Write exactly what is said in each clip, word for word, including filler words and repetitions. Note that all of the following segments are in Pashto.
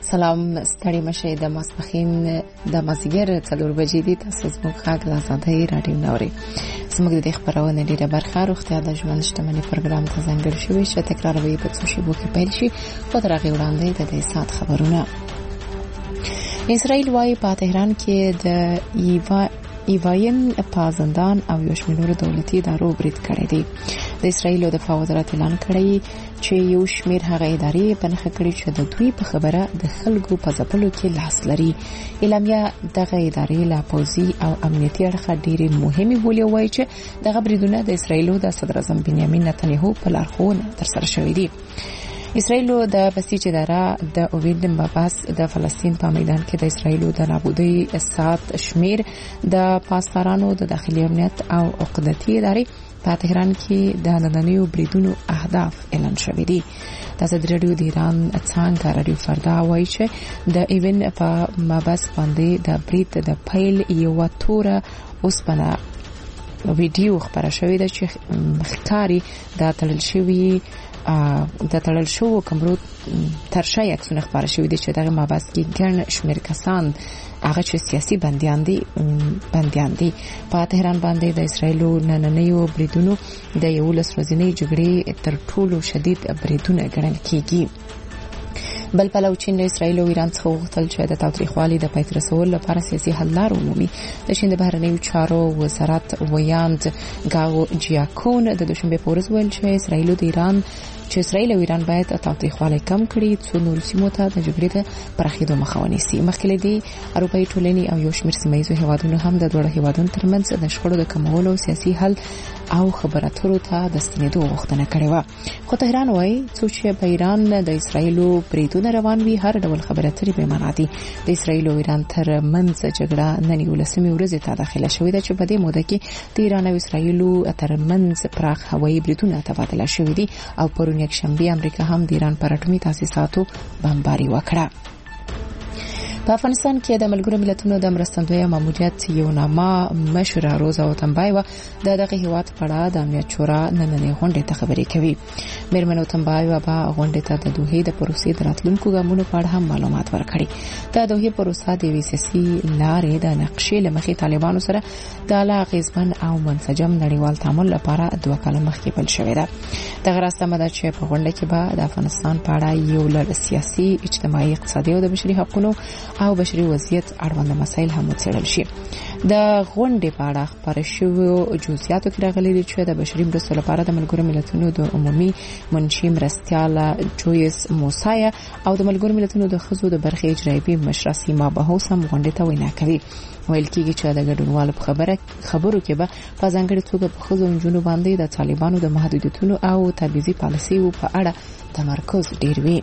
سلام ستړي مشه د ماسپخین د مازیګر څلور بجې دي. تاسو زموږ غږ له آزادۍ رادیو نوري زموږ د خبرونه ډیره برخه روغتیا د ژوند شتمنۍ پروګرام ته ځانګړی شوی چې تکراروي په څو شیبو کې پیل شي. خو تر هغه وړاندې د دې سات خبرونه. اسرائیل وايي په تهران کې د ایوا ایواین په زندان او یو شمېر دولتي ادارو برید کړی دی. د اسرائیل د دفاع وزارت اعلان کړی چې یو شمېر هغه ادارې بنخښه کړي چې د دوی په خبره د خلکو په ځپلو کې لاس لري. اعلامیه دغه ادارې لا پوځي او امنیتي اړخه ډېرې مهمې بولي او وایي چې دغه بریدونه د اسرائیل د صدر اعظم بنیامین نتنیاهو په لارښوونه ترسره شوي دي. اسرائیل د بسیج اداره د اووید مباحث د فلسطین په میدان کې د اسرائیل د نابودۍ سات شمیر د پاسدارانو د داخلي امنیت او عقیدتي ادارې په تهران کې د نننیو بریدونو اهداف اعلان شوي دي. د ازادي راډیو د ایران څنګه راډیو فردا وایي چې د ایون په مباحث باندې د برید د پیل یو توره اوسپنه ویډیو خبره شوې ده چې ښکاري د تړل شوی د تړل شو کمرو ترشا یکسونه خبره شوې ده چې دغه مباحث کې ګڼ شمېر کسان هغه چې سیاسي بندیان دي بندیان دي په تهران باندې د اسرائیل نننیو بریدونو د یو لس ورځې جګړې تر ټولو شدید بریدونه ګڼل کېږي. بل پلو چین له اسرائیل او ایران څخه وغوښتل چې د تاوتریخوالي د پای ته رسولو لپاره سیاسي حل لار ومومي. د چین د بهرنیو چارو وزارت ویاند گاو جیاکون د دوشنبه په ورځ ویل چې اسرائیل او ایران چې اسرائیل او ایران باید تاوتریخوالی کم کړي څو نور سیمو ته د جګړې د پراخېدو مخه ونیسي. مخکې له دې اروپایي ټولنې او یو شمېر سیمه ییزو هیوادونو هم د دوه هیوادونو ترمنځ د شخړو د کمولو سیاسي حل او خبرو اترو ته د ستنېدو غوښتنه کړې و. خو تهران وایي چې په ایران د اسرائیل بریدونه روان وي هر ډول خبرو اترې به معنا دي. د اسرائیل او ایران ترمنځ جګړه نن یولسمې ورځې ته داخله شوې ده چې په دې موده کې د ایران او اسرائیل ترمنځ پراخ هوایي بریدونه تبادله شوې دي او پرون یک شنبه امریکا هم د ایران پر اټومي تاسیساتو بمباري وکړه. په افغانستان کې د ملګرو ملتونو د مرستندوی ماموریت یو نامه مشره روزا وتنبایوا د دغه هیواد په اړه د امنیت شورا نننۍ غونډې ته خبرې کوي. میرمن وتنبایوا به غونډې ته د دوحې د پروسې د راتلونکو ګامونو په اړه هم معلومات ورکړي. د دوحې پروسه د وی سی سی لارې د نقشې لمخې طالبانو سره د اعلی اغیزمن او منسجم نړیوال تعامل لپاره دوه کاله مخکې پیل شوې ده. دغه راستمه ده چې په غونډه کې به د افغانستان په اړه یو لړ سیاسي، اجتماعي، اقتصادي او د بشري حقوقو او بشري وضعیت اړوند مسایل هم وڅېړل شي. د غونډې په اړه خبرې شوې جزئیاتو کې راغلي دي چې د بشري مرستو لپاره د ملګرو ملتونو د عمومي منشي مرستیال جویس موسایا او د ملګرو ملتونو د ښځو د برخې اجرایي مشره سیما بهوس هم غونډې ته وینا کوي. ویل کېږي چې د ګډونوالو په خبره خبرو کې به په ځانګړي توګه په ښځو او نجونو باندې د طالبانو د محدودیتونو او تبعیضي پالیسیو په اړه تمرکز ډیر وي.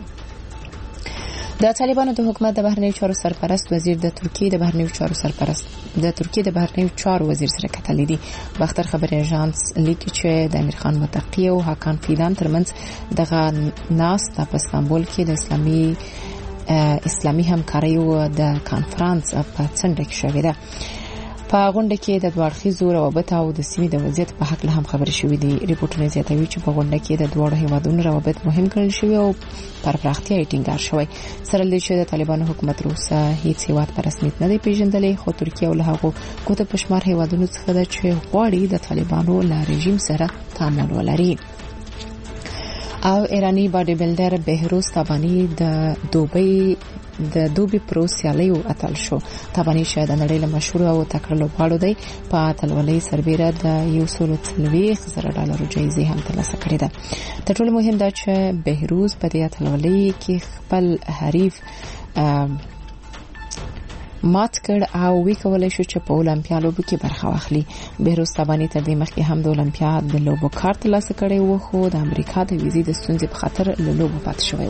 د طالبانو د حکومت د بهرنیو چارو سرپرست وزیر د ترکیې د بهرنیو چارو سرپرست د ترکیې د بهرنیو چارو وزیر سره کتلې دي. باختر خبري اژانس لیکي چې د امیر خان متقی او حاکان فیدان ترمنځ دغه ناس په استانبول کې د اسلامي اسلامي همکاریو د کانفرنس په څنډه کې شوې ده. په غونډه کې د دوړخیزو روابط او د سیمې د وضعیت په حق له هم خبرې شوې دي. ریپورتونه زیاتوي چې په غونډه کې د دوه هیوادونو روابط مهم ګڼل شوي او پر پراختیا یې ټینګار شوی. سره له دې چې د طالبانو حکومت روسه هیڅ هیواد په رسمیت نه دی پیژندلی، خو ترکیه او له هغو کوته پشمار هیوادونو څخه ده چې غواړي د طالبانو له رژیم سره تعامل ولري. او ایرانی باډي بلډر بهروز تابانی د دوبۍ د دوبي پرو سیالیو اتل شو. تابانی شاید نړۍ له مشهور او تکړه لوبغاړو دی. په اتلولۍ سربېره د یو سل څلوېښت زره ډالرو جایزه هم ترلاسه کړې ده. تر ټولو مهم دا چې بهروز په دې اتلولۍ کې خپل حریف مات کړ او وی کولای شو چې په اولمپیا لوبو کې برخه واخلي. بهروز تابانی تر دې مخکې هم د اولمپیا د لوبو کارت ترلاسه کړی و، خو د امریکا د ویزې د ستونزې په خاطر له لوبو پاتې شوی و.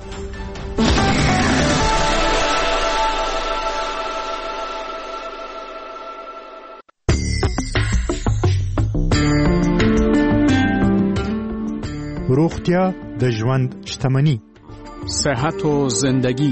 روغتیا د ژوند شتمنی، صحت و زندگی.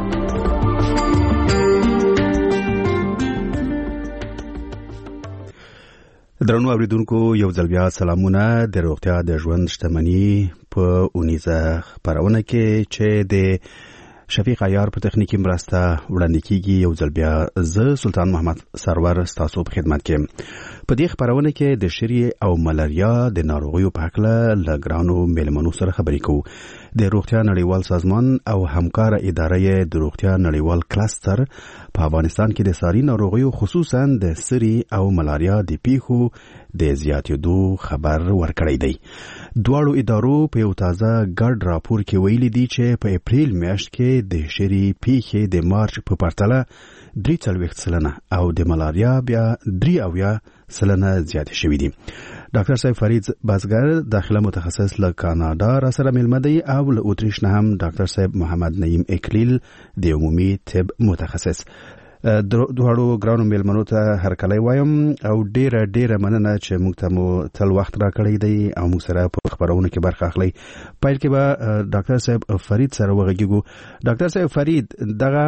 درنو اوریدونکو یو ځل بیا سلامونه. د روغتیا د ژوند شتمنی په اونیزه خبرونه کې چې د شفیق عیار په تخنیکی مرسته وړاندې کیږي. یو ځل بیا زه سلطان محمد سرور ستاسو په خدمت کې. په دې خبرونه کې د شری او ملاریا د ناروغیو په اړه له ګرانو میلمنو سره خبرې کوو. د روغتیا نړیوال سازمان او همکار ادارې د روغتیا نړیوال کلستر په افغانستان کې د ساري ناروغیو خصوصا د سری او ملاریا د پیښو د زیاتېدو خبر ورکړی دی. دواړو ادارو په یو تازه ګډ راپور کې ویلي دي چې په اپریل میاشت کې د شری پیښې د مارچ په پرتله درې څلوېښت سلنه او د ملاریا بیا درې اویا سلنه زیاتې شوې دي. ډاکټر صاحب فرید بازګر داخله متخصص له کاناډا را سره ملمه دی او له اتریش نه هم ډاکټر صاحب محمد نعیم اکلیل د عمومي طب متخصص. دواړو ګرانو میلمنو ته هرکلی وایم او ډیره ډیره مننه چې موږ ته مو تل وخت راکړی دی او موږ سره په خبرونه کې برخه اخلي. پیل کې به ډاکټر صاحب فرید سره وغږیږو. ډاکټر صاحب فرید، دغه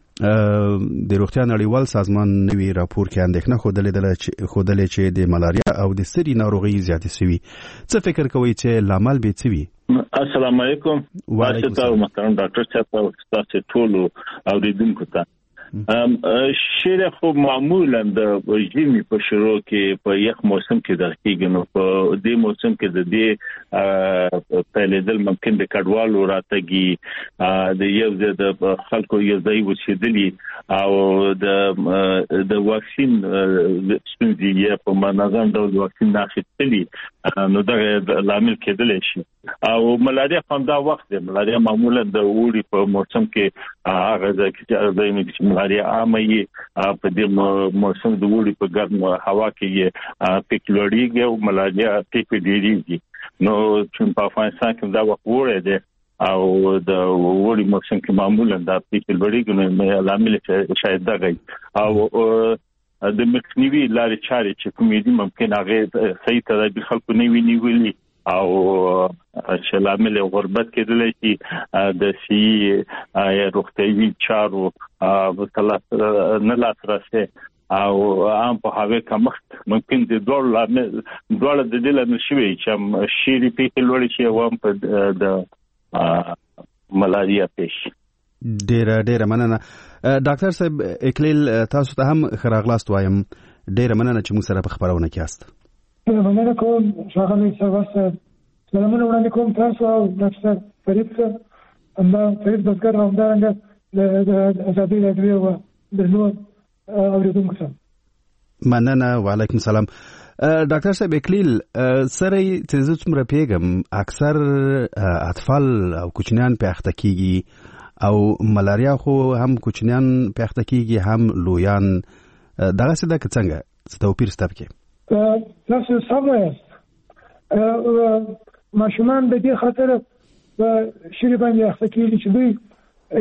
د روغتیا نړیوال سازمان نوی راپور کې اندېښنه ښودلې چې د ملاریا او د سری ناروغۍ زیاتې شوي. څه فکر کوئ چې لامل به څه وي؟ السلام علیکم. وعلیکم السلام محترم ډاکټر صاحب او تاسو ټول اوریدونکو ته. شیره خو معمولا د ژمي په شروع کې په یخ موسم کې درکېږي، نو په دې موسم کې د دې پیلېدل ممکن د کډوالو راتګي د یو د خلکو یو ځای وسیدلی او د د واکسین ستونزې په منظم ډول واکسین ناخښتلی نو دا لامل کېدلی شي. او ملاریا هم دا وخت دی. ملاریا معمولا د اوړي په موسم کې هغه ځکه چې ملاریا عامه په دې موسم د اوړي په ګرم هوا کې پیک لوړیږي او ملاریا پیک ډیریږي. نو چې په افغانستان کې دا وخت وړي دی او د اوړي موسم کې معمولا دا پیک لوړیږي، نو لامل شاید دا غي او د مخنیوي لارې چارې چې کومې دي ممکن هغه صحیح تدابیر خلکو نه ویني ویلي او چې لامل غربت کېدلی شي د سی روغتیايي چارو نه لاسرسي او عام په هغه کمښت ممکن د دوړ لامل دوړ د دې لامل شوی چې شيري پیښې لوړ شي او هم په د ملاریا پیښ. ډیره ډیره مننه. ډاکټر صاحب اکلیل، تاسو ته هم خراغلاست وایم. ډیره مننه چې موږ سره په خبرونه کې یاست. مننه کوم ښاغلی سروس صاحب. سلامونه وړاندې کوم تاسو او ډاکټر فرید صاحب همدا فرید بزګر او همدارنګه د ازادۍ راډیو او د نور اورېدونکو ته مننه. وعلیکم السلام. ډاکټر صاحب اکلیل، سره چې زه څومره پیږم اکثر اطفال او کوچنیان په اخته کیږي او ملاریا خو هم کوچنیان په اخته کیږي هم لویان. دغه څه د څنګه څه توپیر شته پکې؟ تاسو سم وایاست. ماشومان د دې خاطر په شری باندې اخته کیږي چې دوی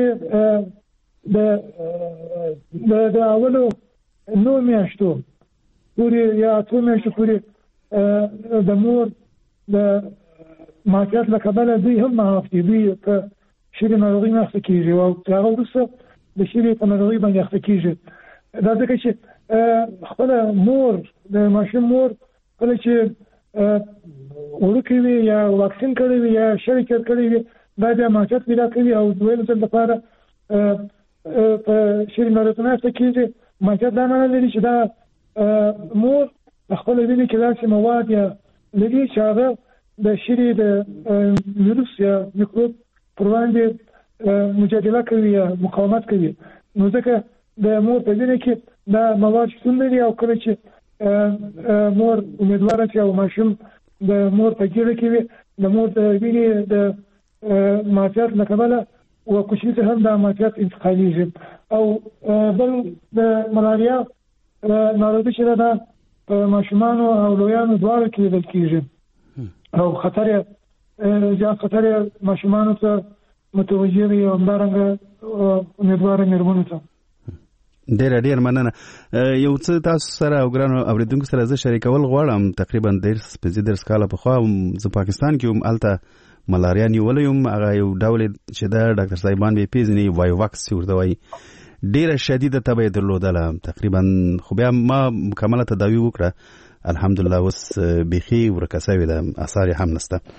یوازې د د اولو نو میاشتو پورې یا اتو میاشتو پورې د مور د ماکیات له کبله دوی هم معاف دي. دوی په شری ناروغي نه اخته کیږي او هغه وروسته د شری په ناروغي باندې اخته کیږي. دا ځکه چې خپل مور د ماشوم مور کله چې ورکوي وي یا واکسین کړی وي یا شرکت کړی وي دا بیا ماکیات پیدا کوي او دویم ځل لپاره په شری ناروغي نه اخته کیږي. ماکیات دا معنی لري چې دا مور خپل وینې کې داسې مواد یا لري چې هغه د شری د ویروس یا میکروب پر وړاندې مجادله کوي یا مقاومت کوي. نو ځکه د مور په وینې کې دا مواد شتون لري او کله چې مور امیدواره شي او ماشوم د مور په ګیره کې وي د مور د وینې د ماکیات له کبله او کوچني ته هم دا ماکیات انتقالیږي. او بل د ملاریا ناروغي چې ده په ماشومانو او لویانو دواړو کې لیدل کېږي او خطر یې زیات خطر یې ماشومانو ته متوجه وي او همدارنګه امیدواره مېرمنو ته. ډېر ډېر مننه. یو څه تاسو سره او ګرانو اوریدونکو سره زه شریکول غواړم. تقریبا درس پنځه درس کاله پخوا زه پاکستان کې هم هلته ملاریا نیولی یم. هغه یو ډول چې دا ډاکټر صاحبان به یې پېژني وایوواکس چې ورته وایي. ډېره شدیده تبه یې درلودله تقریبا، خو بیا ما مکمله تداوي وکړه الحمدلله اوس بیخي ورکه سوې ده، اثار یې هم نشته.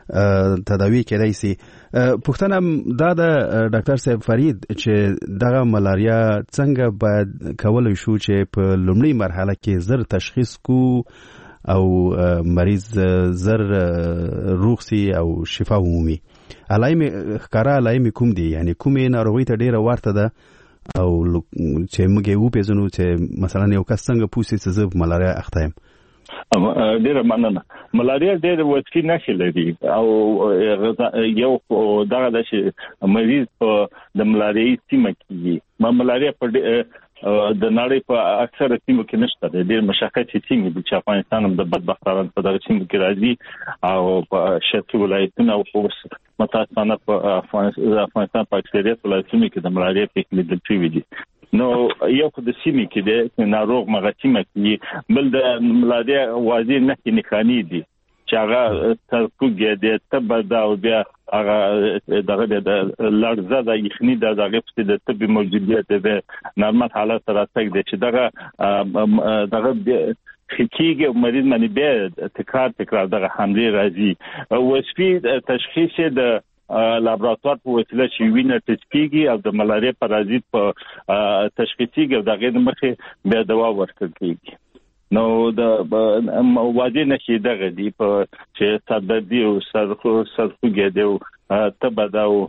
تداوی کېدای شي. پوښتنه دا د ډاکټر صاحب فرید چې دغه ملاریا څنګه باید کولای شو چې په لومړی مرحله کې زر تشخیص کو او مریض زر روغ سي او شفا عمومي. علائم ښکارا علائم کوم دي؟ یعنی کومې ناروغي ته ډیره ورته ده او چې موږ یې وپېژنو چې مثلا یو کس څنګه پوښي چې زه ملاریا اخته یم؟ ډیره مننه. ملاریا ډېر وڅکي نښې لري او یو دغه د مریض په د ملاریا سیمه کې ما ملاریا په د نړۍ په اکثره سیمو کې نشته. ډېر مشخصې سیمې دي چې افغانستان هم د بدبختانه په دغه سیمو کې راځي او په شرقي ولایتونو او اوس متاسفانه په افغانستان په اکثریت ولایتونو کې د ملاریا پیښې لیدل شوي دي. نو یو خو د سیمې کې د ناروغ مغتیمه کې بل د ملاریا واضح نښې نښانې دي چې هغه ترکوږي د تبه دا او بیا هغه دغه د لړزه د یخني د دغه په د طبي موجودیت د نورمال حالت راځي چې دغه دغه خکېږي مریض باندې بیا تکرار تکرار دغه حمله راځي. وصفي تشخیص د لابراتوار په وسیله چې وینه تسکیږي او د ملاریا پارازیت په تشخیصيږي او دغه مخه بیا دوا ورکړل کیږي. نو د واضح نشي دغه دی په چې صددي او سرخو سرخوږي دی او تبه دا او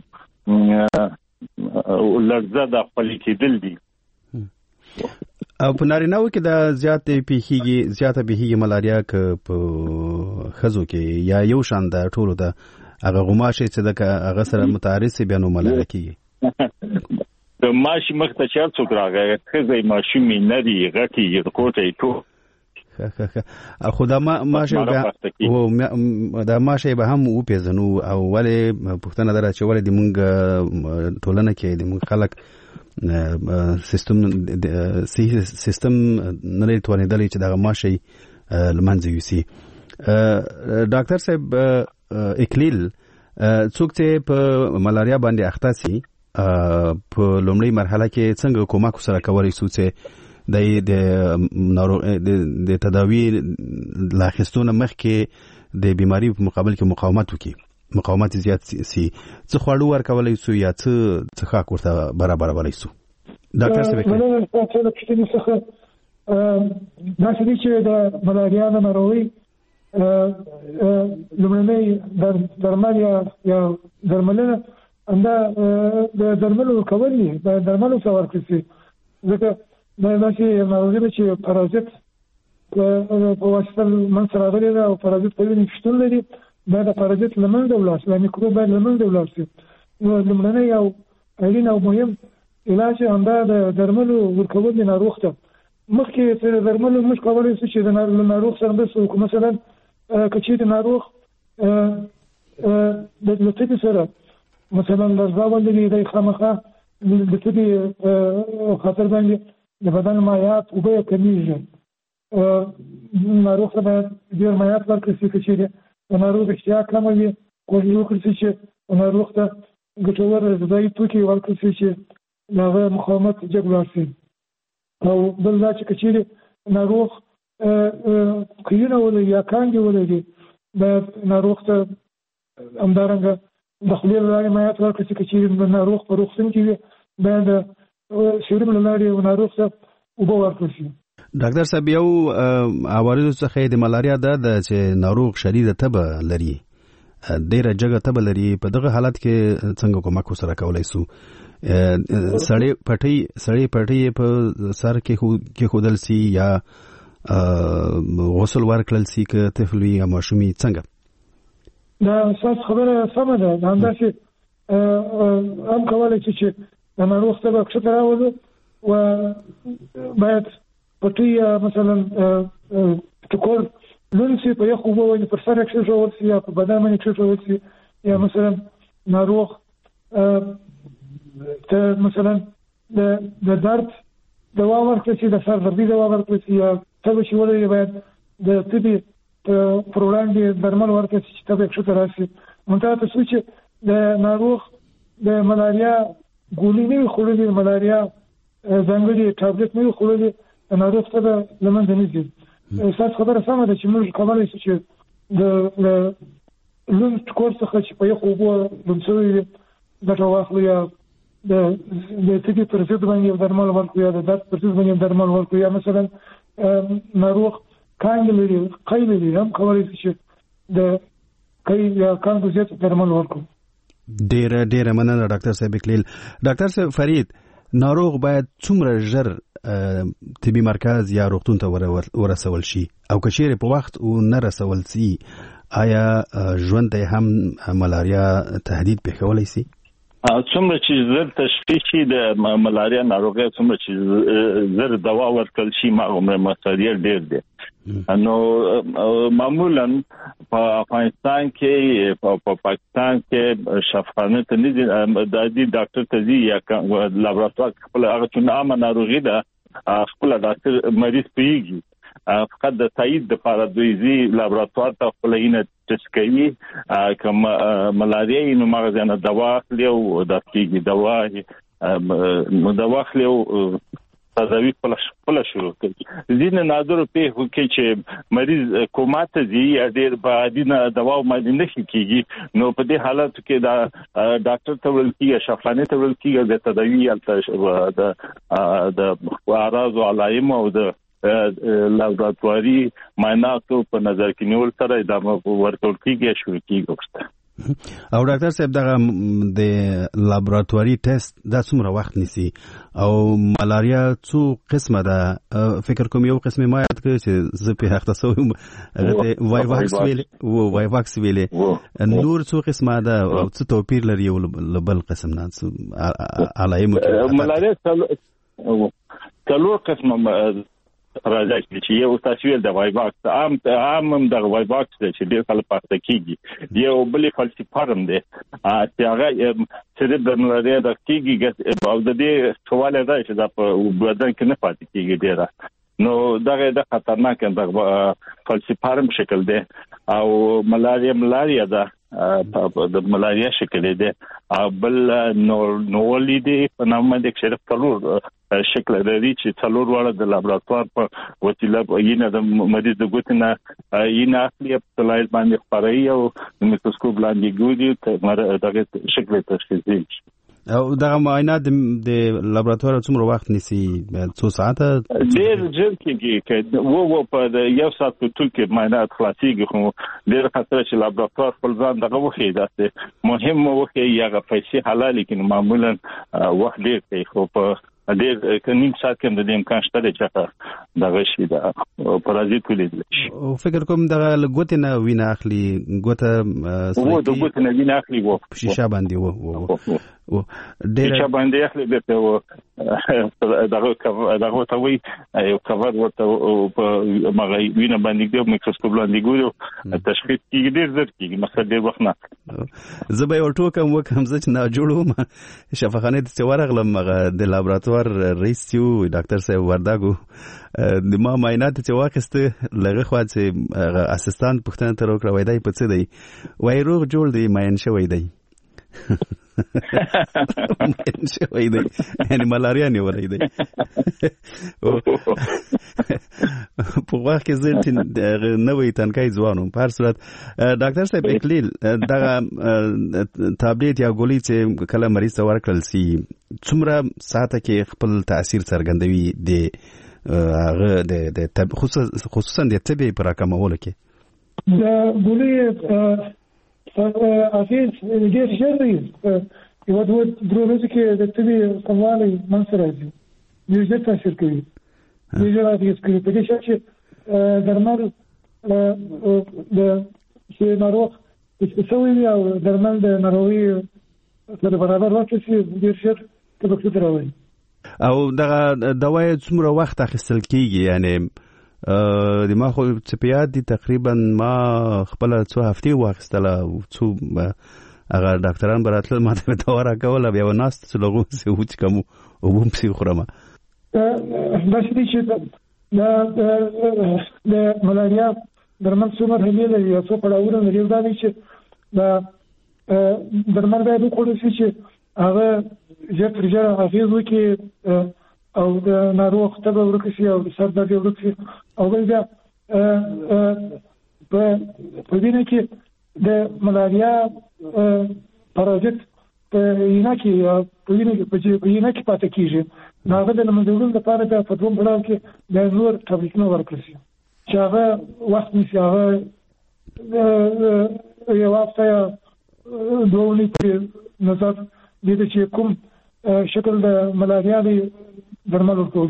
لړزه د خپل کېدل دي. او په نارینه‌و کې د زیاتې پیخيږي زیاته پیخيږي ملاریا ک په خزو کې یا یو شان د ټولو د هغه غماشه چې د هغه سره متعارض بیا نو ملاریا کیږي. د ماشي مخته چا څوک راغی خزې ماشي مې ندي غټي کوټه ټو خو دا ماشه به او دا ماشه به هم او پیژنو او ولې پښتنه درا چې ولې د مونږ ټولنه کې د مونږ خلک سیستم سیستم نه لري توانیدلی چې دا ماشه لمنځه یوسي. ډاکټر صاحب اکلیل څوک چې په ملاریا باندې اخته سي په لومړی مرحله کې څنګه کومک سره کولای شو چې د د تداوی لاخستونه مخکې د بیماری په مقابل کې مقاومت وکړي مقاومت زیات سي څه خواړو ورکولای شو یا څه څه خاک ورته برابر ولای شو؟ ډاکټر صاحب نو څه د کتنې څخه دا چې د ملاریا د ناروغي لومړنۍ درمل یا درملنه انده د درملو کولې د درملو څور کړی ځکه دا چې ناروغي چې پارازیت په واسطه من سره غلي او پارازیت په وینې شتون لري دا د پارازیت لمن د ولاس د میکروب لمن د ولاس نو لومړنۍ او اړین او مهم علاج انده د درملو ورکول نه ناروغ ته مخکې تر درملو مش کولای شي چې د ناروغ سره د سو مثلا کچې د ناروغ د لټې سره مثلا لرزه ولري د خامخه د دې خطر باندې د بدن مایعات او به کمیږي ناروغ ته ډیر مایعات ورکړي چې د ناروغ اشتها کموي کوم یو کړي چې ناروغ ته ګټور غذایي توکي ورکړي چې هغه مقاومت جګړه شي او بل دا چې کچې ناروغ کینه ولې یا کانګي ولې د ناروغ ته همدارنګه د خلیل لارې مایعات ورکړي چې ناروغ په روغتون کې به د شورم لارې ناروغ ته وبو ورکړي. ډاکټر صاحب یو عوارض څخه د ملاریا ده چې ناروغ شدید تبه لري ډیره جګه تبه لري په دغه حالت کې څنګه کومک سره کولای شو؟ سړی پټي سړی پټي په سر کې کې خودل سي یا غسل ورکړل سي که طفلوي یا ماشومي څنګه؟ دا اساس خبره سمه ده همدا چې هم کولای شي چې ناروغ ته به څه راوړو و باید پټي مثلا ټکول لونسي په یو خو وایي پر سر کې جوړ سي یا په بدن باندې کې جوړ سي یا مثلا ناروغ ته مثلا د د درد دوا ورکړي چې د سر دردي دوا ورکړي یا څه شي ولې باید د طبي پر وړاندې درمل ورکړي چې تبه ښه راشي. مونږ ته څه چې د ناروغ د ملاریا ګولې نه خورلې ملاریا ځانګړي ټابلیټ نه خورلې ناروغ ته لمن نه دي. اساس خبره سمه ده چې موږ کولای شو چې د لون ټکور څخه چې په یو خوب لمسوي ګټه واخلي یا د د تګي پر ضد باندې درمل ورکوي یا د درد پر ضد باندې درمل ورکوي یا مثلا ناروغ کانګ لري قیل لري هم کولای شي د قیل یا کانګ زیات درمل ورکوي. ډیره ډیره مننه ډاکټر صاحب اکلیل. ډاکټر صاحب فرید، ناروغ باید څومره ژر طبي مرکز یا روغتون ته ورسول شي او که چیرې په وخت او نه رسول شي آیا ژوند ته هم ملاریا تهدید پیښولی شي؟ څومره چې زر تشخیص شي د ملاریا ناروغي، څومره چې زر دوا ورکړل شي هغومره مصارف ډیر دي. نو معمولا په افغانستان کې په پاکستان کې شفاخانه ته نه د دې ډاکټر ته ځي یا لابراتوار خپل هغه چې عامه ناروغي ده خپل ډاکټر مریض پیږي فقط د تایید د لپاره دوی ځي لابراتوار ته خپل یې ټیسټ کوي کوم ملاریا نو مغز نه دوا اخلي او د کیږي دوا نو دوا اخلي او تداوی خپل خپل شروع کوي. ځینې نادر په کې چې مریض کوماته ځي یا ډیر بعدینه دوا باندې نه کیږي نو په دې حالت کې دا ډاکټر ته ورل کیږي شفاخانه ته ورل کیږي د تداوی د د اعراض او علائم او د لابراتواري معایناتو په نظر کې نیول سره دا ورکول کیږي شروع کیږي. او ډاکټر صاحب دغه د لابراتواري ټیسټ دا څومره وخت نیسي او ملاریا څو قسمه ده؟ فکر کوم یو قسمه ما یاد کړ چې زه په هغه څه هغه وای واکس ویل او وای واکس ویل نور څو قسمه ده او څه توپیر لري یو بل قسم نه علائم ملاریا څلور قسمه راځي چې یو تاسو د وای باکس عام عام د وای باکس چې ډیر خلک پاتې کیږي یو بل فلسفارم دی چې هغه چې د ملاریا د کیږي او د دې سوال دی چې دا په بدن کې نه پاتې کیږي ډیر نو دغه د خطرناک د فلسفارم شکل دی او ملاریا ملاریا ده د ملاریا شکل دی او بل نوولي دی په نامه د شرف تلور شکل لري چې څلور واړه د لابراتوار په وسیله یې نه د مریض د ګوتنه یې نه اخلي په لایل باندې خبري او میکروسکوپ لاندې ګوري دغه شکل تشخیص دی. او دغه معاینات د لابراتوار څومره وخت نیسي؟ څو ساعته؟ ډیر ژر کېږي وو وو په یو ساعت په ټول کې معاینات خلاصيږي خو ډیر خطر چې لابراتوار خپل ځان دغه وخی داسته مهم وخی یغه پیسې حلال لیکن معمولا وخت ډیر کوي خو په ډیر کنیم سات کې د امکان شته چې دغه شي د پرازیت ولیدل شي. او فکر کوم دغه لګوت نه وینه اخلي ګوته وو د ګوت نه وینه اخلي وو شیشه باندې وو او ډیر شیشه باندې اخلي دته وو دغه دغه ته وی یو کور ورته په مغي وینه باندې د میکروسکوپ لاندې ګورو تشخیص کیږي ډیر زر کیږي مثلا ډیر وخت نه زه به ورته کوم وکم زه چې نه جوړوم شفاخانه ته ورغلم د لابراتوار رئیس یو ډاکټر صاحب ورداګو د ما معاینات چې واخسته لغه خو چې اسسټانټ پښتنه تر وکړه وای دی په څه دی وای روغ جوړ دی ماین شوی دی ماین شوی دی یعنی ملاریا نیولای دی په وخت کې زه چې نوې تنکای ځوانم په هر صورت ډاکټر صاحب اکلیل دغه تابلیت یا ګولۍ چې کله مریض ته ورکړل سي څومره ساعته کې خپل تاثیر څرګندوي د هغه د خصوصا د طبي پر راکمولو کې؟ د ګولۍ اغیز ډیر ژر دی یو د درو ورځې کې د طبي کموالی منځ راځي ډیر ژر تاثیر کوي ډیر ژر اغیز کوي په دې شرط چې درمل د چې ناروغ سوي وي او درمل د ناروغي سره برابر وخت شي ډیر ژر تبکت راوي. او دغه دوايي څومره وخت اخیستل کیږي؟ یعنی د ما خو چپیات دي تقریبا ما خپل څو هفتې واخیستله څو هغه ډاکټران براتل ما ته دوا راکوله بیا ناست چې لغو سي وچ کوم او بوم سي خورم بس دي چې د ملاریا درمل څومره هلي لري او څو پړاوونه لري دا دي چې د درمل باید وکړل شي چې هغه ژر تر ژره اغېز وکړي او د ناروغ تبه ورکه شي او سر درد ورکه شي او بل بیا په په دې کې د ملاریا پارازیت په یینه کې په یینه کې په یینه کې پاتې کیږي نو هغه د لمدولو لپاره د فدوم بلاو کې د نور ټابلیټونه ورکړل شي چې هغه وخت نیسي هغه یو هفته یا دوه اونۍ پورې نظر دې ته چې کوم شکل د ملاریا دی درمل ورکول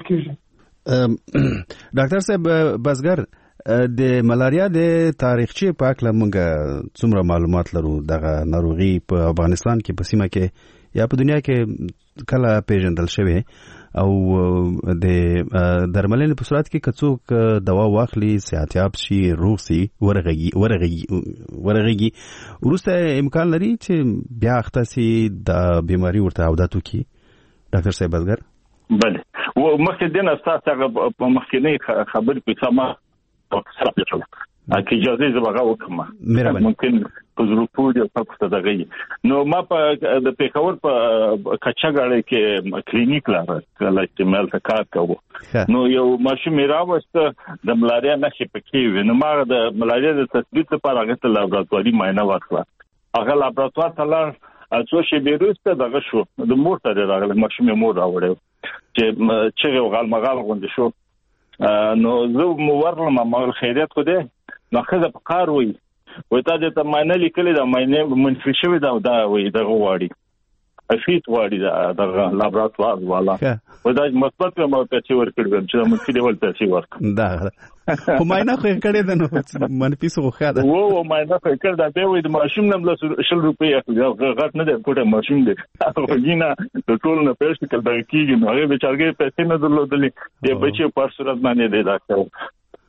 کیږي. ډاکټر صاحب بزګر د ملاریا د تاریخچه په اړه موږ څومره معلومات لرو؟ دغه ناروغي په افغانستان کې په سیمه کې یا په دنیا کې کله پیژندل شوی او د درملنې په صورت کې کڅوک دوا واخلي صحتیاب شي روغ شي ورغږي ورغږي ورغږي ورسته امکان لري چې بیا اختصي د بیماری ورته عودت وکړي. ډاکټر صاحب بزګر بله و مخکې دنه تاسو په مخکې خبرې په سما سره پیښو اکی اجازه زبغه وکم ممکن په ظروفو د پاکستان دغه نو ما په د پیښور په کچاګړې کې کلینیک لاره کله استعمال کار کوو نو یو ماشوم راوسته د ملاریا نښې پکې وي نو ما د ملاریا د تثبیت لپاره هغه ته لابراتواري معاینه وکړه هغه لابراتوار ته لار څو شی بیرسته دغه شو د مور ته راغله ماشوم مور راوړل چې چې غال مغال غونډ شو نو زه مو ورلم ما خیریت خو دې نو خزه په کار وي وای تا دې ته معنی لیکلې دا معنی منفي شوی دا دا وای دغه واړي افیت واړي دا لابراتوار والا وای دا مثبت په مو پیسې ورکړم چې منفي دی ول پیسې ورک دا خو معنی خو کړې ده نو منفي څه خو دا و و معنی خو کړ دا به وای د ماشوم نم له شل روپۍ غټ نه دی کوټه ماشوم دی وګینا د ټول نه پیسې کړه دا کیږي نو هغه بیچارګې پیسې نه درلودلې د بچي په صورت باندې دی ډاکټر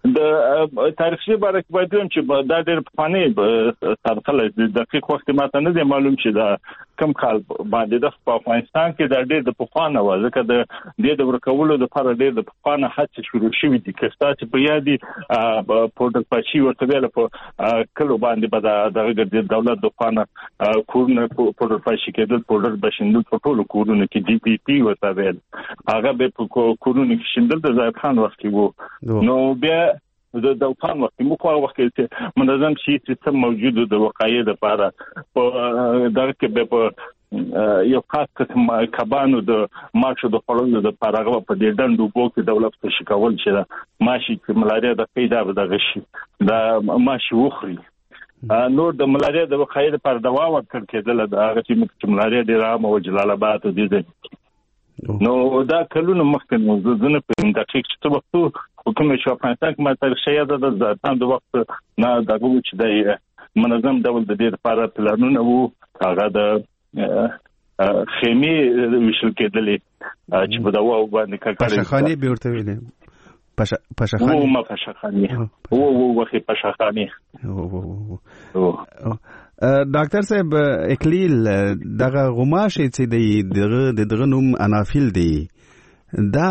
د تاریخي بارک باید چې دا ډېر فانی ترخله د دقیق وخت ماته نه دی معلوم چې دا کم کال باندې د افغانستان کې دا ډېر د پخوانه و ځکه د دې د ورکولو د لپاره ډېر د پخوانه هڅې شروع شوې دي چې تاسو په یادي پورټل پاشي ورته ویل په کلو باندې به د دولت د پخوانه کورونه پورټل پاشي کېدل پورټل بشندل په ټولو کورونو کې جی پی پی ورته ویل هغه به په کورونو کې شندل د ځای خان وخت کې وو نو بیا د دوکان وخت مو خو وخت کې منظم شي سیستم موجود د وقایې لپاره په دغه کې په یو خاص قسم کبانو د ماشو د خړلو د پارغه په دې ډندو بو کې دولت څخه شکول چې ماشي چې ملاریا د پیدا د غشي د ماشي وخري نور د ملاریا د وقایې لپاره دوا ورکړ کېدل د هغه چې ملاریا د رام او جلال آباد د نو دا کلونه مخکې نو زنه په دقیق چې وخت حکومت شو افغانستان کې ماته شیا د ځان د وخت نه دغه چې د منظم ډول د دې لپاره پلانونه وو هغه د خیمه وشل کېدلې چې په دوا باندې کار کوي پاشخاني به ورته ویلې پاشا پاشخاني وو ما پاشخاني وو وو وخت پاشخاني ډاکټر صاحب اکلیل دغه غماشه چې دغه دغه نوم انافیل دی دا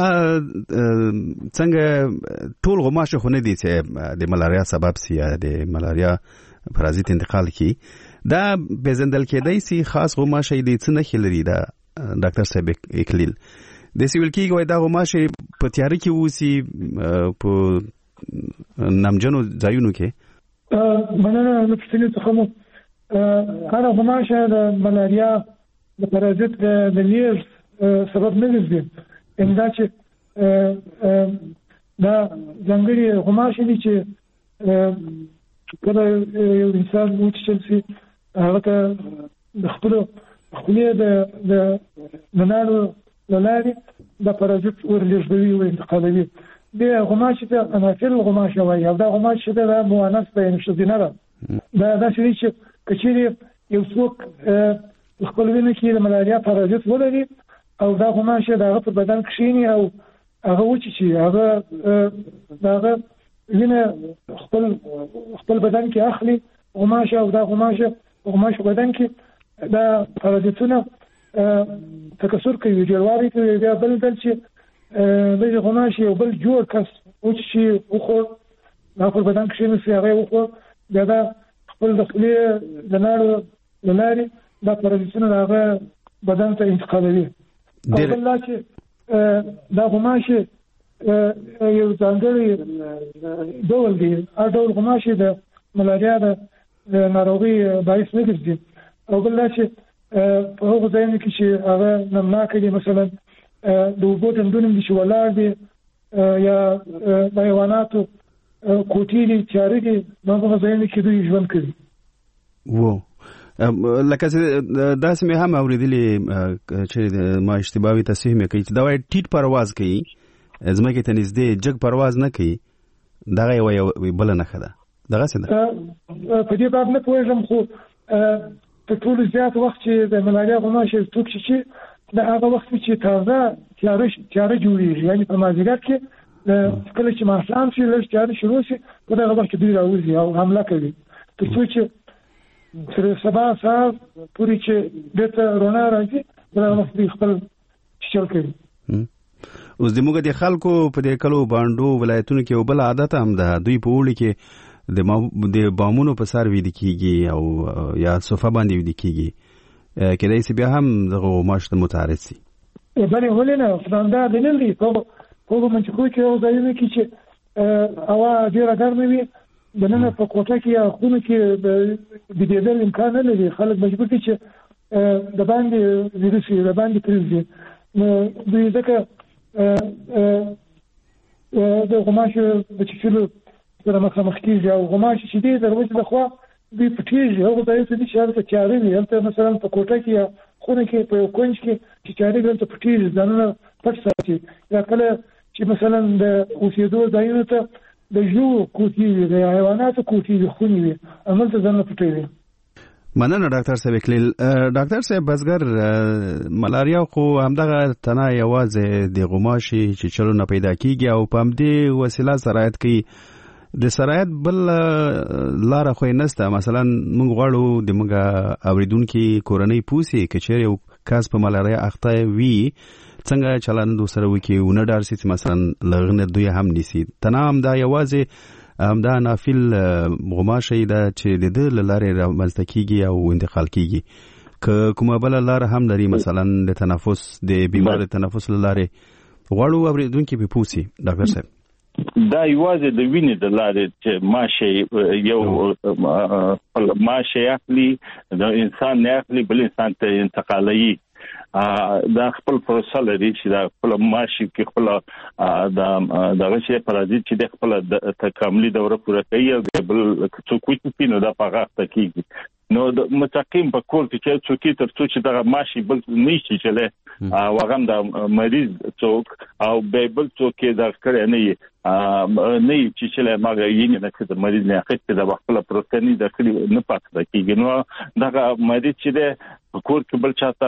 څنګه ټول غماشه خو نه دي چې د ملاریا سبب سي یا د ملاریا پرازیت انتقال کی دا بزندل کېدای سي خاص غماشه دي څه نه خلري دا ډاکټر صاحب اکلیل د سیول کیږي دا غماشه په تیاری کې وسی په نامجنو ځایونو کې مننه نو څه څه مو هر غماشه د ملاریا د پرازیت د لیز سبب نه ګرځي اندا چې دا ځنګړي غماشه دي چې کله یو انسان وچل سي هغه ته د خپل خپلې د د نانو لاري د پرازیت ورلېږدوي او انتقالوي د غماشه ته انافیل غماشه وایي او دا غماشه د مؤنث په انشدینه ده دا د چې کچېری یو څوک خپل وینې کې د ملاریا پرازیت ولري او دا غماشه دغه په بدن کې شینی او هغه وچی چې هغه دغه وینې خپل خپل بدن کې اخلي غماشه او دا غماشه غماشه بدن کې دا پرازیتونه تکثر کوي جوړوالي کوي بیا بل بل چې د غماشه یو بل جوړ کس وچی وخو دا په بدن کې شینی هغه وخو بیا دا خپل داخلي د نړۍ لاري دا پرازیتونه هغه بدن ته انتقالوي او بل چې دا غماشه یو ځانګړی ډول دی ا ډول غماشه د ملاریا د ناروغي باعث نه ګرځي. او بل دا چې په هغو ځایونو کې چې هغه نمناکه دي، مثلا د اوبو ډنډونه دي چې ولاړ دي یا د حیواناتو کوټې دي تیارې دي، نو هغه ځایونو کې دوی ژوند کوي. وو لکه داسې مې هم اورېدلې چې ما اشتباهي تصحیح مې کوي چې دا وایي ټیټ پرواز کوي، ځمکې ته نږدې جګ پرواز نه کوي، دغه یوه بله نښه ده. دغسې ده په دې باب نه پوهېږم، خو په ټولو زیات وخت چې د ملاریا غوماشې ټوکې شي د هغه وخت چې تازه تیاره تیاره جوړېږي، یعنې په مازدیګر کې کله چې ماښام شي لږ تیاره شروع شي په دغه وخت کې دوی راوځي او حمله کوي، تر څو چې تر سبا سهار پورې چې بېرته رڼا راځي په دغه وخت دوی خپل چیچل کوي. اوس زموږ د خلکو په دې کلو بانډو ولایتونو کې یو بل عادت هم ده، دوی په اوړي کې د بامونو په سر ویده کېږي او یا صوفه باندې ویده کېږي، کېدای شي بیا هم دغه غوماشو ته متعرض شي. بلې ولې نه، دا دلیل دی په هغو منطقو کې او ځایونو کې چې هوا ډېره ګرمه وي، دننه په کوټه کې یا خونو کې بېدېدل امکان نه لري، خلک مجبور دي چې د باندې ویده شي، د باندې پرېږدي. نو دوی ځکه د غوماشو د چیچلو سره مخامخ کېږي او غوماشې چې دي د روژې لخوا دوی پټېږي هغو ځایو ته دي چې هلته تیاره وي، هلته مثلا په کوټه کې یا خونه کې په یو کونج کې چې تیاره وي هلته پټېږي، ځانونه پټ ساتي. یا کله چې مثلا د اوسېدو ځایونو ته د ژوو کوټې وي، د حیواناتو کوټې وي، خونې وي، هملته ځانونه پټوي. مننه ډاکټر صاحب اکلیل. ډاکټر صاحب بزګر ملاریا خو همدغه تنه یوازې د غوماشي چې چلو نه پیدا کیږي او په همدې وسیله سرایت کوي، د سرایت بل لاره خو یې نشته. مثلا موږ غواړو د موږ اورېدونکي کورنۍ پوسي که چېرې یو کس په ملاریا اخته وي څنګه چلند ورسره وکړي، ونه ډار شي چې مثلا له هغه نه دوی هم نیسي. تنه همدا یوازې همدا نافل غوماشی ده چې د ده له لارې رامنځته کېږي او انتقال کېږي، که کومه بله لاره هم لري مثلا د تنفس د بیمار د تنفس له لارې غواړو اورېدونکي پې پوه شي. ډاکټر صاحب دا یوازې د وینې د لارې چې ماشه یو ماشه اخلي د انسان نه اخلي بل انسان ته انتقالوي، دا خپل پروسه لري چې دا خپل ماشي کې خپل د دغه شی پرازیت چې د خپل تکاملي دوره پوره کوي او بل څوک وي نو دا په غاښ کېږي. نو د متقیم په کور کې چې څوک تر څو چې دغه ماشي بل نشي چله واغم د مریض څوک او بل څوک دا کړی نه یي نه چې چله ماګه یې نه چې د مریض نه اخیسته د خپل پروتینی د کړي نه پاتې کېږي. نو دغه مریض چې د کور کې بل چاته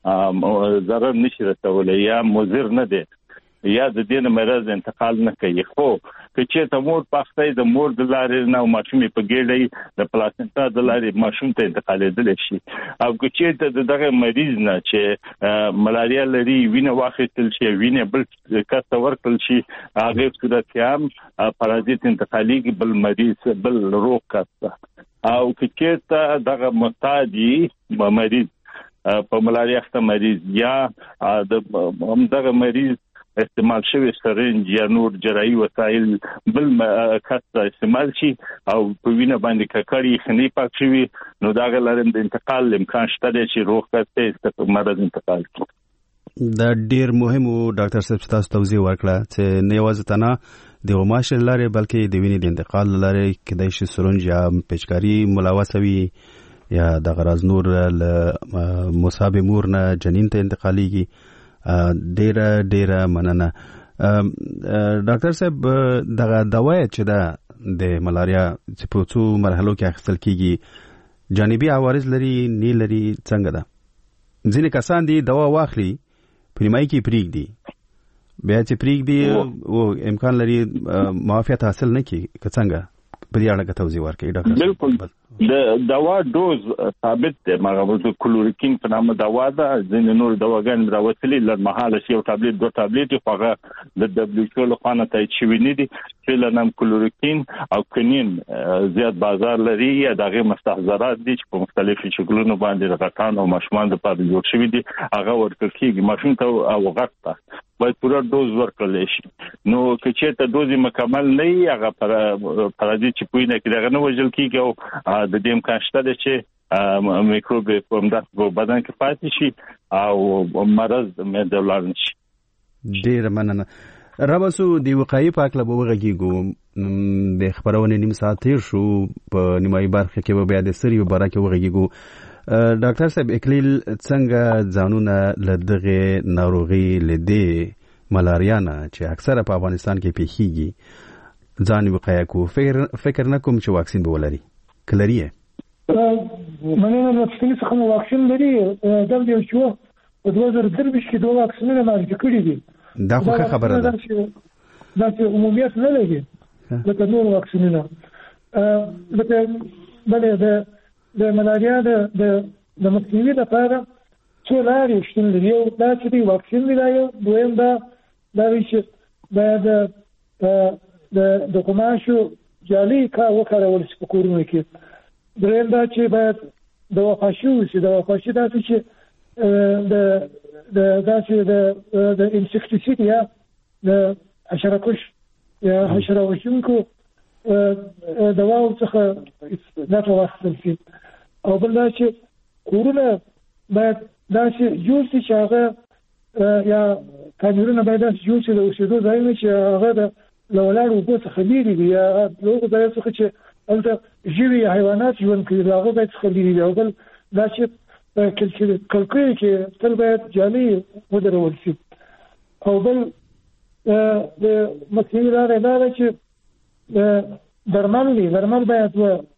ضرر نشي رسولای یا مضر نه دی یا د دې مرز انتقال نه کوي. خو که چې ته مور پخته د مور د لارې نه ماشومې په ګېډې د پلاسنټا د لارې ماشوم ته انتقالېدل شي او که چې ته دغه مریض نه چې ملاریا لري وینه واخیستل شي وینه بل کس ته ورکړل شي هغه صورت کې هم پرازیت انتقالي بل مریض بل روغ کس او که چې ته دغه مستعدي مریض په ملاریا اخته مریض یا د دغه مریض استعمال شوی سرنج یا نور جراحي وسایل بل کس استعمال شي او په وینه باندې ککړی خنی پاک شي نو دا غلرم د انتقال امکان شته چې روغ کس ته مرض انتقال کی. دا ډیر مهم و ډاکټر صاحب تاسو توضیح ورکړه چې نه یوازې تنه د غوماشي لارې بلکې د وینې د انتقال لارې کېدای شي سرنج یا پېچکاري ملوث وي یا د غراز نور له مصاب مور نه جنین ته انتقاليږي. ډیره ډیره مننه. ډاکټر صاحب دغه دوايي چې دا د ملاریا چې په څو مرحلو کې اخیستل کیږي جانبي عوارض لري نه لري څنګه ده؟ ځینې کسان دي دوا واخلي په نیمای کې پریږدي بیا چې پریږدي او امکان لري معافیت حاصل نه کیږي که څنګه په دې اړه توضیح ورکړئ ډاکټر. بالکل د دوا ډوز ثابت دی، مغه کلوریکین په نامه دوا ده، ځینې نور دواګان راوتلي لړمحاله شي او ټابلیټ دوه ټابلیټ خو د دبليو ایچ او له خوا نه تایید شوی نه دي چې لنم کلوریکین او کنین زیات بازار لري یا دغه مستحضرات دي چې په مختلفو شکلونو باندې د غټان او ماشومان لپاره جوړ شوی دي هغه ورکړل کیږي ماشوم ته او غټ ته باید پوره دوز ورکړل شي. نو که چېرته دوز مکمل نه وي هغه پر پرادي چې پوینه کې دغه نه وژل کیږي او د دې امکان شته چې میکروب په همدغه بدن کې پاتې شي او مرض مې دولار نشي. ډیر مننه. رابسو دی وقایي په اړه به وغږیږو. د خبرونه نیم ساعت تیر شو په نیمایي برخه کې به بیا د سری په اړه کې وغږیږو. ډاکټر صاحب اکلیل څنګه ځانونه لدغه ناروغي لدی ملاریا نه چې اکثره په افغانستان کې پیښیږي ځان وقایه کو فکر فکر نه کوم چې واکسین به ولري کلریه مننه. واکسین څخه مو واکسین لري د دې شو په دوه زره درویشت کې دوه واکسینونه معرفي کړي دي. دا خو خبره ده دا چې عمومیت نه لري لکه نور واکسینونه. لکه بلې د د ملاریا د د مخنیوي لپاره څو لارې شتون لري. یو دا چې دی واکسین دی، یو دویم دا دا چې باید د د قماشو جالي کا وکړول شي په کورونو کې. دریم دا چې باید د وقاشو چې د وقاشو دا چې د د دا چې د د انسکټیسید یا د حشره کش یا حشره وژونکو دواو څخه دا واخیستل شي. او بل دا چې کورونه باید دا چې جوړ شي چې هغه یا کانیرونه باید جوړ شي د اوسېدو ځایونه چې هغه د لولاړو اوبو څخه لرې وي یا لوګو ځای څخه چې هلته ژوي حیوانات ژوند کوي هغه باید څخه لرې وي. او بل دا چې کلکې کې تل باید جالي ودرول شي. او بل د مخنیوي لاره دا ده چې درمل دي درمل باید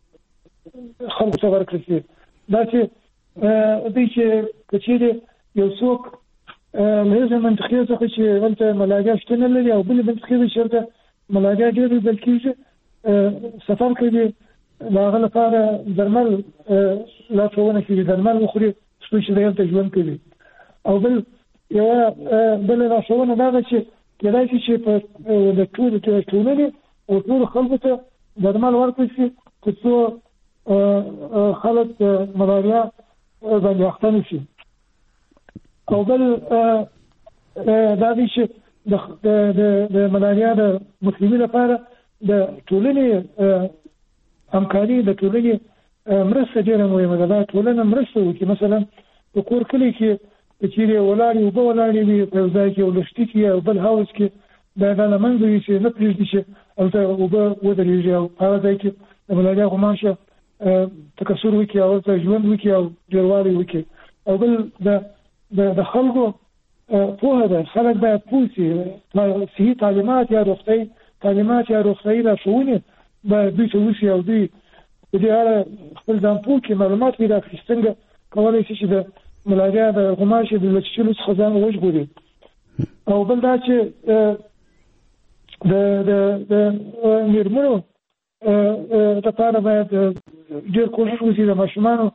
خلکو ته ورکړل شي. دا چې دوی چې کچېرې یو څوک له هغې منطقې څخه چې هلته ملاریا شتون نه لري او بلې منطقې چې هلته ملاریا ډېر لیدل کېږي سفر کوي د هغه لپاره درمل لارښوونه کېږي درمل وخوري څو چې د هلته ژوند کوي. او بل یوه بله لارښوونه دا ده چې کېدای شي چې په د ټولو ټولنې او ټولو خلکو ته درمل ورکړل شي تر څو خلک ملاریا باندې اخته نه شي. او بل دا دی چې د ملاریا د مخنیوي لپاره د ټولنې همکاري د ټولنې مرسته ډېره مهمه ده. دا ټولنه مرسته وکړي. مثلا په کور کلي کې چېرې ولاړې اوبه ولاړې وي په یو ځای کې یو لښتي کې او بل هاوس کې باید دا له منځه وي چې نه پرېږدي چې هلته اوبه ودرېږي او په هغه ځای کې د ملاریا غوماشه تکثر وکړي او هلته ژوند وکړي او ډېروالی وکړي. او بل د خلکو پوهه ده. خلک باید پوه شي صحي تعلیمات یا روغتیایي تعلیمات یا روغتیایي لارښوونې باید دوی ته وشي او دوی په دې اړه خپل ځان پوه کړي معلومات پیدا کړي څنګه کولی شي چې د ملاریا د غوماشې د لچچلو څخه ځان وژغوري. او بل دا چې د د میرمنو لپاره باید ډېر کوښښ وشي د ماشومانو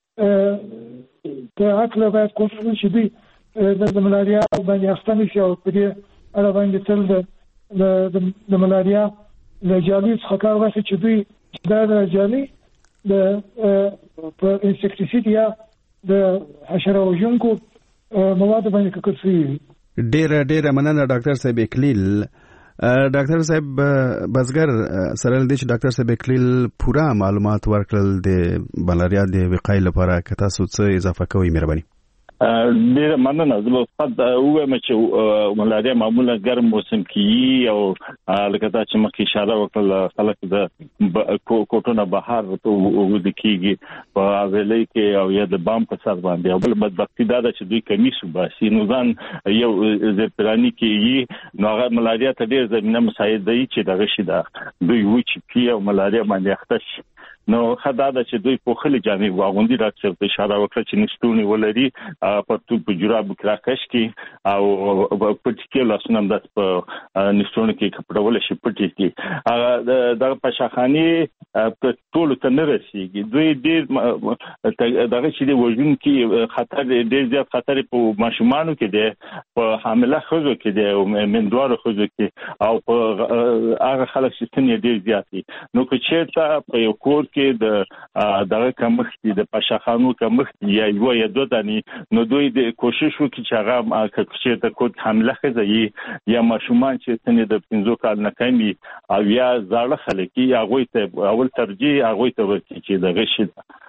په هکله باید کوښښ وشي چې دوی د ملاریا باندې اخته نه شي او په دې اړه باندې تل د ملاریا د جالي څخه کار واخلي چې دوی دا د جالي د په انسکټیسید یا د حشره وژونکو موادو باندې ککړ شوي وي. ډېره ډېره مننه ډاکټر صاحب اکلیل. ډاکټر صاحب بزګر سره له دې چې ډاکټر صاحب اکلیل پوره معلومات ورکړل د ملاریا د وقایې لپاره که تاسو څه اضافه کوئ مهرباني. ډېره مننه. زه به فقط ووایم چې ملاریا معمولا ګرم موسم کې او لکه دا چې مخکې اشاره وکړل خلک د کوټونه بهر ته اوږده کېږي په حویلۍ کې او یا د بام په سر باندې. او بل بدبختي دا ده چې دوی کمیس وباسي نو ځان یو زیرپراني کېږي نو هغه ملاریا ته ډېر زمینه مساعد دی چې دغه شي دا دوی وچې پي او ملاریا باندې اخته شي. نو خدا دا چې دوی په خلي جامې واغوندي راځي په اشاره وکړه چې نشټونی ولري په تو په جراب کراکش کې او په پټکي لاسونه د په نشټونی کې کپړول شي پټي کې د پښاخاني په ټولو ته نه رسیږي. دوی ډېر دغه چې د وژن کې خطر ډېر زیات خطر په ماشومانو کې دی په حامله ښځو کې دی او مندوارو ښځو کې او په هغه خلک چې څنګه ډېر زیات دي. نو که چېرته په یو کور کې د دغه کمښت د پاشخانو کمښت یا یو یا دوه دانی نو دوی د کوشش وکړي چې هغه کچې ته کوم حمله کوي یا ماشومان چې څنګه د پنځو کال نه کمي او یا زاړه خلک یا هغه ته اول ترجیح هغه ته ورکړي چې دغه شي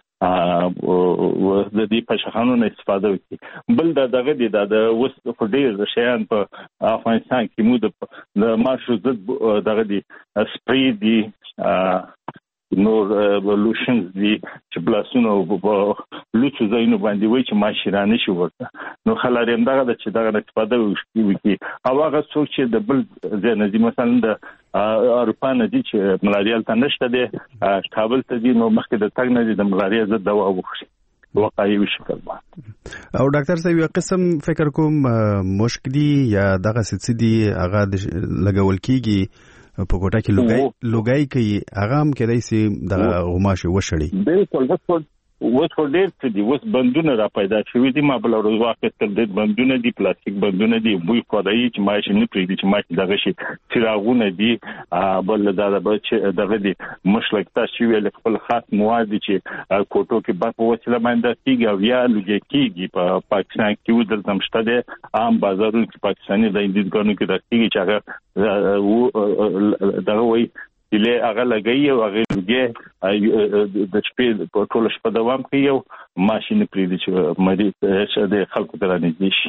د دې پاشخانو نه استفاده وکړي. بل دغه د د وس په ډیر شیان په افغانستان کې مو د مارشو ضد دغه د سپری دی نور لوشنز دي چې بلاسونو لوڅ ځایونو باندې وای چې ماشيرانه شي ورته نو خلاریم دغه د چې دغه استفاده وکړي او هغه څوک چې د بل ځنه مثلا د اروپا نه دي چې ملاریا ته نشته دي کابل ته دي نو مخکې د تګ نه دي د ملاریا ضد دوا وخوري واقعي شکل باندې. او ډاکټر صاحب یو قسم فکر کوم مشکلي یا دغه سدسدي هغه لګول کیږي په کوټه کې لوګي لوګي کوي هغه هم کېدای شي د غماشه وشړي. بالکل بالکل وڅ ډېر څه دي وڅ بندونه را پیدا شوي دي ما بل ورځ واقع تر دې بندونه دي پلاستیک بندونه دي بوی خدای چې ماشي نه پریږدي چې ماشي دغه شي چراغونه دي بل دا دغه دي مشلکتا شي ول خپل خاص مواد چې کوټو کې په وسیله باندې کیږي او یا لږه کیږي په پاکستان کې ودل تمشته دي عام بازارونو کې پاکستاني د اندیزګانو کې راځي چې هغه دغه وایي له هغه لګي او هغه لګي د شپې په ټول شپه دوام کوي او ماشين پریږدي چې مریض د خلکو ته رانږدې شي.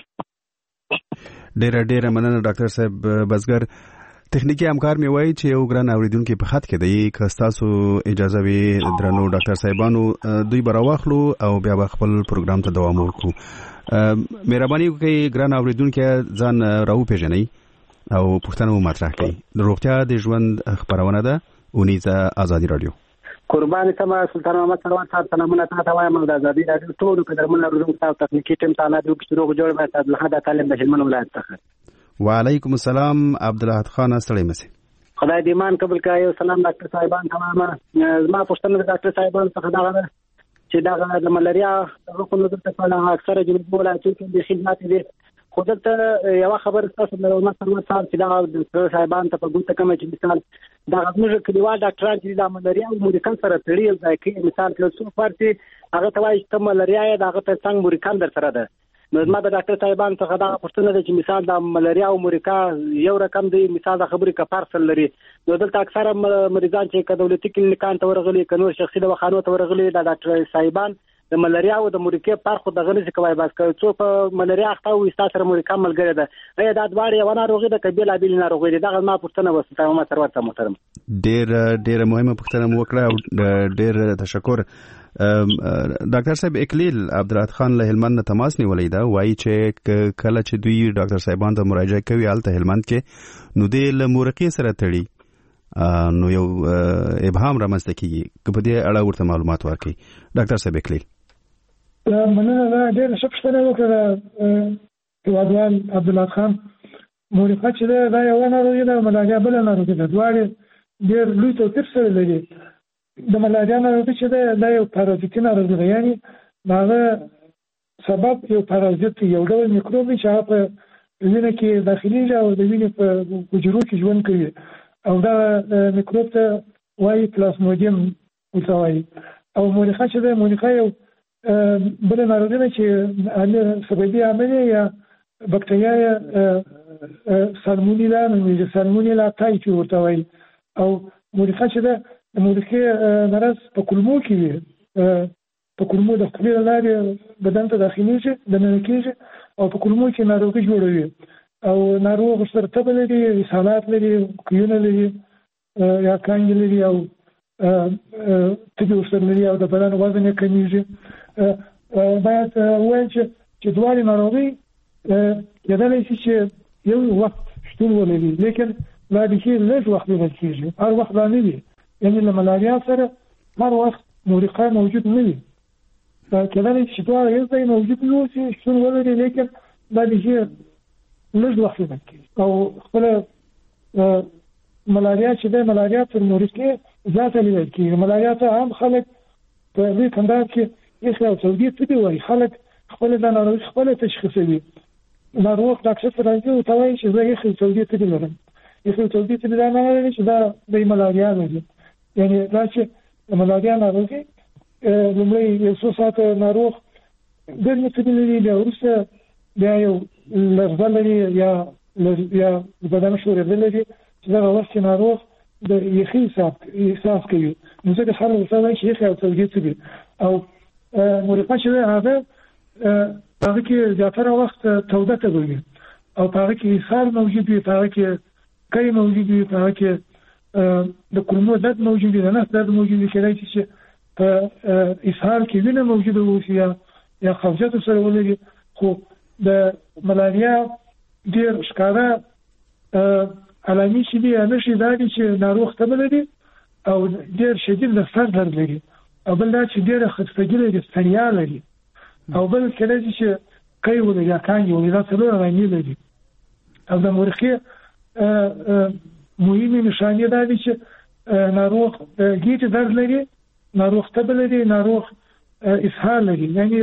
ډېر ډېر مننه ډاکټر صاحب بزګر. تخنیکی همکار می وایي چې یو ګران اوریدونکو په خط کې دی که تاسو اجازه وي درنو ډاکټر صاحبانو دوی براواخلو او بیا خپل پروګرام ته دوام ورکړو. مهرباني وکړئ ګران اوریدونکو ځان راو پیژنئ او پښتنو مطرح کړئ. د روغتیا د ژوند خبرونه ده اونیزه ازادي رادیو. قربان سما سلطان محمد صلوات صاحب سلامونه تاسو وایم د ازادي رادیو ټول قدرمن اوریدونکو تاسو تخنیکی ټیم تعالی دې چې روغ جوړ مې تاسو له حدا تعلیم د هلمند ولایت څخه. وعلیکم السلام عبدالله خان ستړي مسي. خدای دې ایمان قبول کړي. سلام ډاکټر صاحبان تمامه زما پښتنه د ډاکټر صاحبان څخه دا غواړم چې دا د ملاریا د خپل نظر ته په اکثره جنوب ولایتونو کې د خدمات دي خو دلته یو خبر تاسو له ما سره وڅار چې دا د صاحبان ته په ګوته کوم چې مثال دا غوښنه کلیوال ډاکټران چې د ملاریا او موریکان سره تړي ځای کې مثال کې څو پارتي هغه ته وایي چې ملاریا دا هغه ته څنګه موریکان در سره ده نو ما د ډاکټر صاحبان څخه دا پوښتنه ده چې مثال د ملاریا او موریکا یو رقم دی مثال د خبرې کا پارسل لري نو دلته اکثره مریضان چې د دولتي کلینیکان ته ورغلي کنور شخصي دواخانو ته ورغلي د ډاکټر صاحبان د ملاریا او د موریکې فرق د غنځ کوي بس څو په ملاریا اخته او استاسره موریکا ملګری ده ایا دا دواړه یو ناروغي ده کبیله بیل ناروغي ده دا ما پوښتنه وسته ما سره ورته محترم. ډېر ډېر مهمه پوښتنه مو وکړه او ډېر تشکر. ډاکټر صاحب اکلیل عبدالله خان له هلمند تماس نیولې ده وایي چې کله چې دوی ډاکټر صاحبان ته مراجعه کوي حالت هلمند کې نو د لمورقي سره تړي نو یو ابهام رامنځته کیږي په دې اړه ورته معلومات ورکړي. ډاکټر صاحب اکلیل مننه دا ډېر ښه پوښتنه وکړه هیوادوال عبدالله خان. مورقه چې ده دا یوه ناروغي ده ملاریا بله ناروغي ده دواړې ډېر لوی توپیر سره لري. د ملاریا ناروغي چې ده دا یو پارازیتي ناروغي ده یعنې د هغه سبب یو پارازیت یو ډول میکروب چې هغه په وینه کې داخليږي او د وینې په حجرو کې ژوند کوي او دا میکروب ته وایي پلازمودیم ورته وایي. او مورقه چې ده مورقه یو بل ناروغي ده چې سببي عامل یا بکټریا سالمونیلا نومیږي سالمونیلا تایفي ورته وایي. او مورقه چې ده د مورقې مرض په کولمو کې وي په کولمو د خولې له لارې بدن ته داخليږي دننه کېږي او په کولمو کې ناروغي جوړوي او ناروغ ورسره تبه لري اسهالات لري کیونه لري یا کانګې لري او تبه ورسره لري او د بدن وزن یې کمیږي. باید ووایم چې چې دواړې ناروغۍ کېدلی شي چې یو وخت شتون ولري لیکن دا بیخي لږ وخت لیدل کېږي هر وخت دا نه وي یعنې له ملاریا سره هر وخت مورقه موجود نه وي کېدلی شي چې دواړه یو ځای موجود نه اوسي شتون ولري لیکن دا بیخي لږ وخت لیدل کېږي او خپله ملاریا چې دی ملاریا تر مورقې زیاته لیدل کېږي. ملاریا ته عام خلک په دې کندهار کې یخ او تودې تبې وایي خلک خپله دا ناروغي خپله تشخیصوي. ناروغ ډاکټر ته راځي او ته وایي چې زه یخ او تودې تبې لرم. یخ او تودې تبې دا نه لري چې دا د ملاریا لري یعنې دا چې ملاریا ناروغي لومړی یو څو ساعته ناروغ ګرمه تبلي دی ورسره بیا یو لرزه لري یا یا بدن شوري لري چې دا وخت ناروغ د یخي حساب احساس کوي نو ځکه خلک وسایل شي خو توجیه کوي او مرقه چې هغه هغه کې زیاتره وخت توده کوي او هغه کې اسهال موجود وي هغه کې کای موجود وي هغه کې د کولمو درد موجود وي نه درد موجود وي چې چې په اسهال کې وینه موجوده وي یا یا خوځښت سره ولري خو د ملاریا ډیر ښکاره علامې چې دي نه شي دا چې ناروغ تبه لري او ډیر شدید د سر درد لري او بل دا چې ډیر خستګي لري ستړیا لري او بل کله چې کای ولري یا کانګي ولري دا څلور علامې لري او د مرخي مهمه نشانه دا دي چې ناروغ ګیټ درد لري ناروغ تبه لري ناروغ اسهال لري یعنی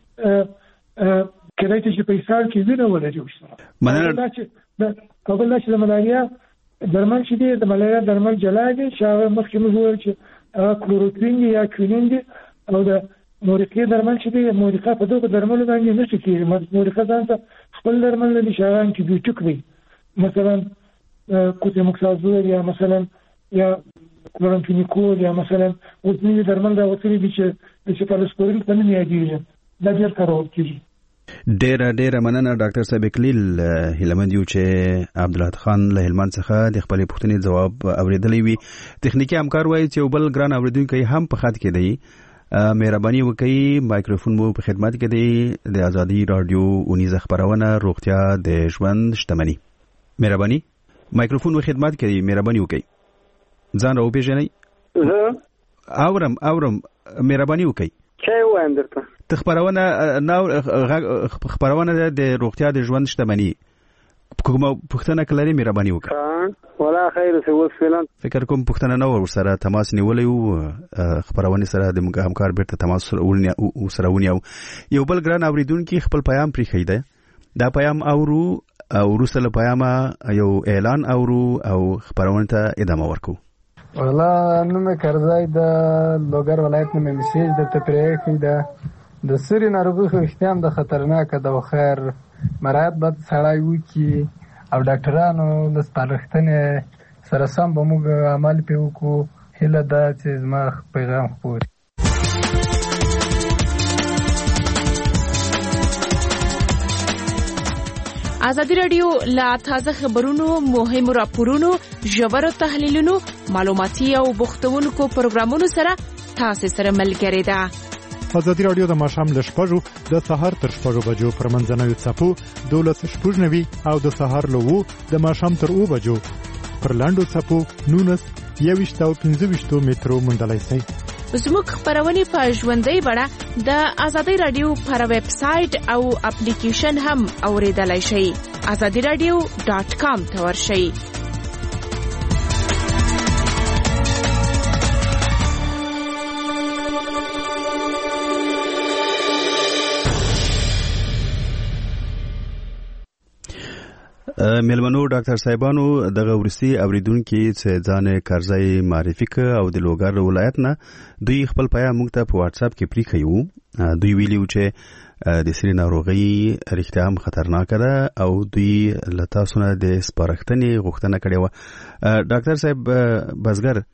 کله چې په اسهال کې وینه ولري مننه د قبل لا چې د ملاریا درمل چې دی د ملاریا درمل جلا دي چې هغه مخکې موږ ویل چې کلوروکوین یا کوینین دي او د مورقې درمل چې دی مورقه په دغه درمل باندې نشي کېږي مورقه ځان ته خپل درمل لري چې هغه انټي بیوټیک دی مثلا کوتیموکسازول یا مثلا یا کلورامفینیکول یا مثلا اوسنی درمل دا وڅري دي چې د سپالسپورین په نوم یادېږي دا ډېر کارول کېږي. ډیره ډیره مننه ډاکټر صاحب کلیل هلمند یو چې عبدالله خان له هلمند څخه د خپل پوښتنې جواب اوریدلی وي. تخنیکی همکار وایي چې بل ګران اوریدونکو هم په خط کې دی مهرباني وکړئ مایکروفون مو په خدمت کې دی د ازادي رادیو اونیزه خبرونه روغتیا د ژوند شتمني مهرباني مایکروفون مو خدمت کې دی مهرباني وکړئ ځان راو پیژنئ زه اورم اورم مهرباني وکړئ چای وایم درته ته خبرونه نو خبرونه د روغتیا د ژوند شتمني کومه پښتنه کلري مهرباني وکړه ولا خیر څه وسلام فکر کوم پښتنه نو ور سره تماس نیولې او خبرونه سره د موږ همکار بیرته تماس سره ونیو یو بل ګران اوریدونکو خپل پیغام پرې خیده دا پیغام اورو او ورسره پیغام یو اعلان اورو او خبرونه ته ادامه ورکو والله نومه کرزای د لوګر ولایت نه میسیج د تپریخي د د سری ناروغي خو اختیام د خطرناک د خیر مراد بد سړای وو کی او ډاکټرانو د سپارښتنې سره سم به موږ عمل پیو کو هله دا چې زما پیغام خپور ازادي رادیو لا تازه خبرونو مهم راپورونو ژور تحلیلونو معلوماتي او بوختونکو پروګرامونو سره تاسو سره ملګری ده. ازادي رادیو د ماښام ل شپږو د سهار تر شپږو بجو پر منځنوي څپو دولس شپږنوي او د سهار له وو د ماښام تر اوو بجو پر لاندو څپو نونس یويشت او پنځه ویشت مترو مندلای شي. زموږ خبرونه په ژوندۍ بڼه د ازادي رادیو پر ویب سټ او اپلیکیشن هم اوریدلای شئ. ازادي رادیو ډاټ کام ته ورشئ. ملمنو ډاکټر صاحبانو دغه ورسي اوریدونکو چې ځان کارزای معرفي ک او د لوګر ولایت نه دوی خپل پیغام موږ ته په واتس اپ کې پریخیو. دوی ویلیو چې د سری ناروغي اړتیا هم خطرناک ده او دوی لته سونه د سپارښتنې غوښتنه کړې و. ډاکټر صاحب بزګر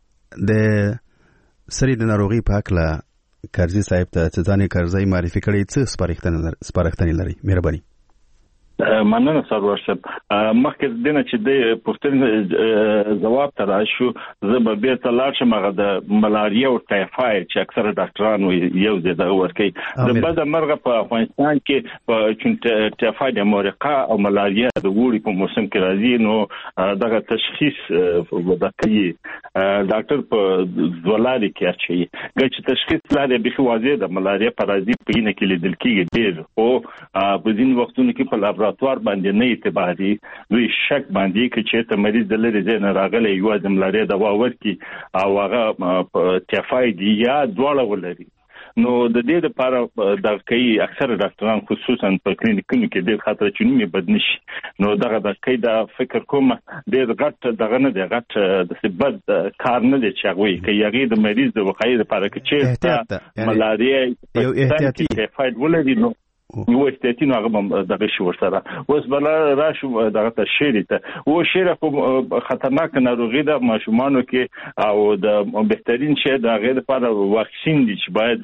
د سری د ناروغي په اړه کارزي صاحب ته چې ځان کارزای معرفي کړي څه سپارښتنه سپارښتنه لري مهرباني. مننه سروار صاحب مخکې دنه چې د پوښتنې جواب تر راشو زه به بیرته لاړ شم هغه د ملاریا او ټایفاید چې اکثره ډاکټرانو یو ځای د ورکي د بد مرغه په افغانستان کې په ټایفاید مرقه او ملاریا د وړي په موسم کې راځي نو دغه تشخیص ودکې ډاکټر په ځولاري کې اچي چې تشخیص لري به واضح د ملاریا پرازیت په اینه کې لیدل کېږي ډیر او په ځین وختونو کې په لابراتوار باندې نه اعتباري دوی شک باندې کې چې ته مریض د لري ځنه راغلی یو د ملاریا دوا ورکي او هغه ټایفاید یا دواړه ولري نو د دې لپاره د کوي اکثر ډاکټران خصوصا په کلینیکونو کې ډېر خطر چونی بد نشي نو دغه د کوي د فکر کوم ډېر غټ دغه نه دی غټ د سبد کار نه دی چې هغه کوي هغه د مریض د وقایې لپاره کې چې ملاریا یو احتیاطي ټایفاید ولري نو یو احتیاطي نو هغه دغه شی ورسره اوس بل راشو دغه ته شری ته او شری خو خطرناک ناروغي ده ماشومانو کې او د بهترین شی د غیر لپاره واکسین دي چې باید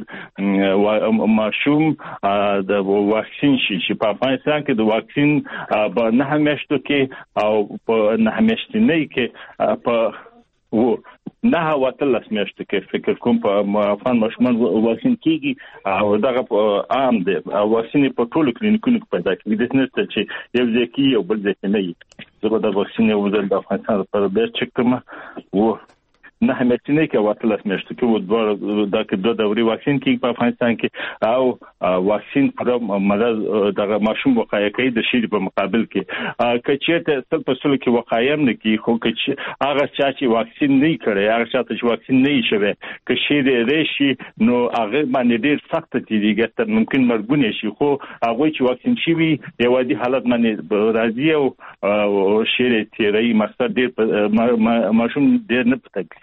ماشوم د واکسین شي چې په افغانستان کې د واکسین په نه همیشتو کې او په نه همیشتنه کې په و نه واتل اسمیشته کې فکر کوم په افغان ماشومان واکسین کیږي او دغه عام دي او واکسین په ټولو کلینیکونو کې پیدا کیږي د نشته چې یو ځکه یو بل ځکه نه وي زه د واکسین یو ځل د افغانستان په بیس چک کوم و نه همیشنه کې واتل اسمیشته کې و د دوه دوري واکسین کې په افغانستان کې او واکسین پر مرض دغه ماشوم وقایه کوي د شی په مقابل کې کچېته تل په سلو کې وقایه نه کې خو کچ هغه چې واکسین نه کړي هغه چې واکسین نه شوي که شی دې راشي نو هغه باندې ډېر سخت تیریږي تر ممکن مرګونه شي خو هغه چې واکسین شي وي یو دي حالت باندې راځي او شی تیری مستر ډېر ماشوم ډېر نه پټ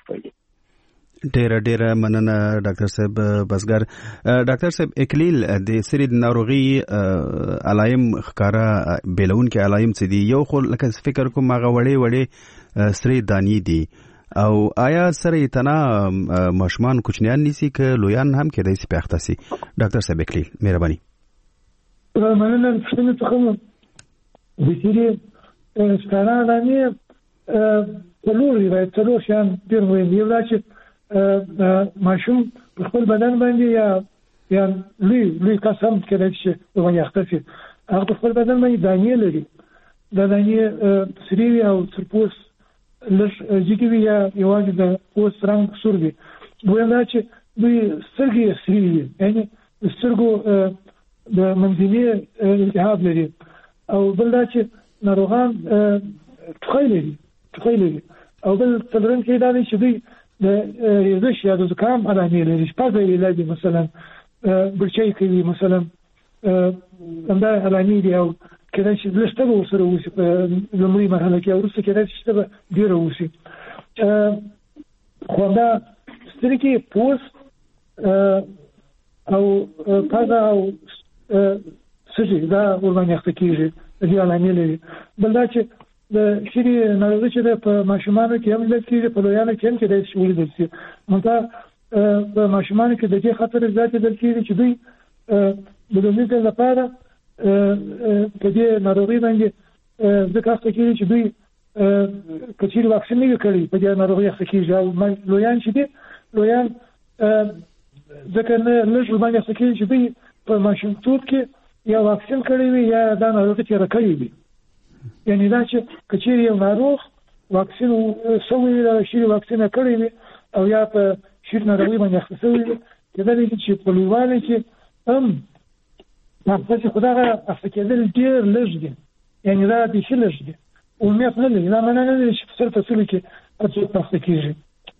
ډیر ډیر مننه ډاکټر صاحب بسګر ډاکټر صاحب اکلیل د سری ناروغي علایم خکارا بیلون کې علایم څه دي یو خو لکه فکر کوم هغه وړي وړي سری دانی دي او آیا سره تنا ماشومان کوچنیان نيسي ک لویان هم کې دایسي پخته سي ډاکټر صاحب اکلیل مهرباني مننه څنګه تخم د سری ستاره دانی څلوري راځي څلور شان ډیر مهم دی چې ماشوم خپل بدن باندې یا یا لوی لوی قسم کېدای شي باندې اختفي هغه خپل بدن باندې دانې لري د دانې سری او سرپوس لږ جګوي یا یوازې د پوس رنګ سور وي وایي چې دوی سترګې سری یعنی سترګو د منځني التهاب لري او بل دا چې ناروغان ټوخی لري ټوخی لري او بل څلورم کې دا چې دوی د یزش یا د زکام علامې لري شپږ علاج مثلا برچای کوي مثلا دا علامې دي او کله چې لسته ورسره وسی په لومړی مرحله کې ورسره کله چې ته ډیر وسی خو دا سترګې پوس او پزه او سږي دا ورمنه اخته د علامې لري بل دا چې د شری ناروغي چې په ماشومانو کې هم لکه په لویانو کې هم کې د شولې د سي مونږه په ماشومانو کې د دې خطر زیات دي چې دوی د لومړي لپاره په دې ناروغي باندې ځکه چې دوی کچیر واکسین نه کړي په دې ناروغي څخه او لویان چې دي لویان ځکه نه لږ باندې څخه چې دوی په ماشومتوب کې یا واکسین کړي وي یا دا ناروغي تیر کړي وي یعنی دا چې کچیر یو ناروغ واکسین سوي یا شری واکسین کړی وي او یا په شری ناروغي باندې اخته وي کله چې په لویوالي کې هم تاسو خدای افته کېدل ډیر لږ دي یعنی دا د شي لږ دي او مې په لږ نه معنی نه چې په څه څه کې تاسو تاسو کېږي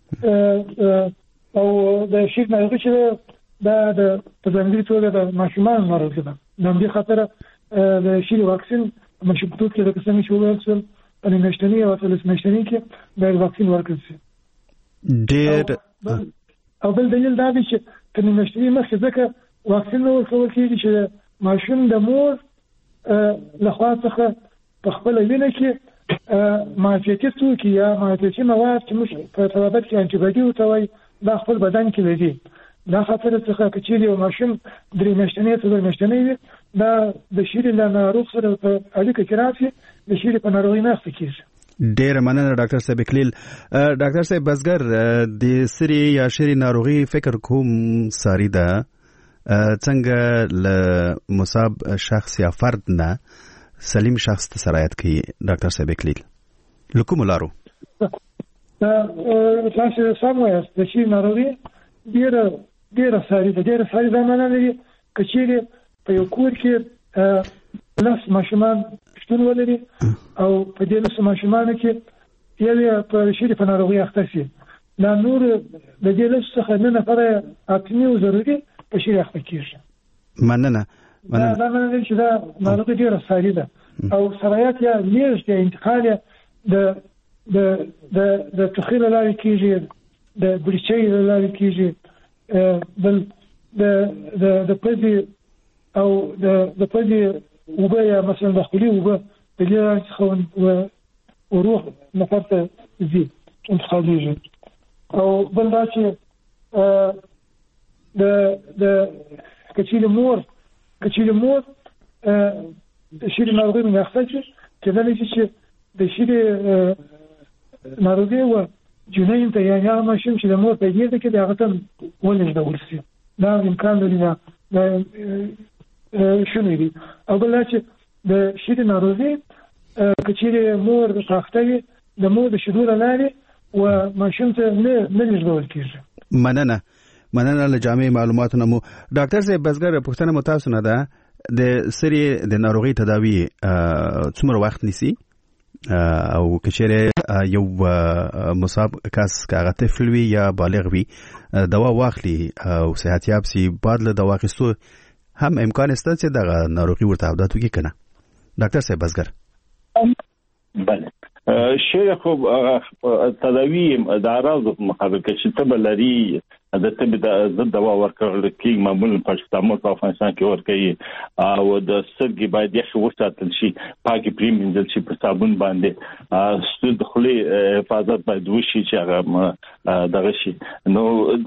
او د شری ناروغي چې دا د په ځانګړي توګه د ماشومان ناروغي ده نو دې خاطر د شری واکسین مشبوط کې د قسمي شوول په نشټنی او په نشټنی کې د واکسین ورکړل شي ډېر او بل دلیل دا دی چې په نشټنی مخکې ځکه واکسین ورکول کېږي چې ماشوم د مور له خوا څخه په خپل وینه کې معافیتي توکي یا معافیتي مواد چې موږ په طبابت کې انټي باډي وتوي دا خپل بدن کې لري دا خاطر څخه چې یو ماشوم درې میاشتې ته د میاشتې دا د شری له ناروغ سره په اړیکه کې راځي د شری په ناروغي نه ښکېږي ډېر مننه ډاکټر صاحب اکلیل ډاکټر صاحب بسګر د سری یا شری ناروغي فکر کوم ساری ده څنګه له مصاب شخص یا فرد نه سلیم شخص ته سرایت کوي ډاکټر صاحب اکلیل لکوم لارو تاسو سموي د شری ناروغي ډیره ډیره ساری ده ډیره ساری ده معنی لري کچېره په یو کور کې لاس ماشومان شتون ولري او په دې لاس ماشومان کې یوه په شری په ناروغي اخته شي دا نور د دې لاس څخه نه نفره اټنی او ضروري په شي اخته کیږي. مننه مننه دا مننه چې دا ناروغي ډیره ساري ده او سرایت یا لیږد یا انتقال د د د د تخیل لاري کیږي، د بریچې لاري کیږي، بل د د د پدې او د د پدې وبا یا مثلا داخلي وبا د لاري خون او وروح نفرته زي انتقاليږي. او بل دا چې د د کچې مور کچې مور د شری ناروغي نه اخته چې دا لږ چې د شری ناروغي و جنین ته یا یا ماشوم چې د مور په دې کې د هغه ته ولې دا ورسي دا امکان لري نه شنو دي. او بل چې د شری ناروغي کچې مور اخته د مور د شیدو لاري و ماشوم ته نه نه لږ کیږي. مننه مننه له جامع معلوماتو نمو. ډاکټر صاحب بزګر پښتنه متاسو نه ده د سری د ناروغي تداوی څومره وخت نیسي او کچره یو مصاب کس کاغه طفل وی یا بالغ وی دوا واخلي او صحت یاب سي بعد له دوا اخیستو هم امکان شته چې د ناروغي ورته عادت وکړي کنه. ډاکټر صاحب بزګر بله شیخ خو تداوی د اعراض مخابره چې تب لري د تب د دوا ورکړل کی معمولا پاکستان په افغانستان کې ورکړي او د سرګي باید یې وساتل شي پاکي پریمینځل شي په صابون باندې ستاسو د خولي حفاظت باید وشي چې هغه دغه شي نو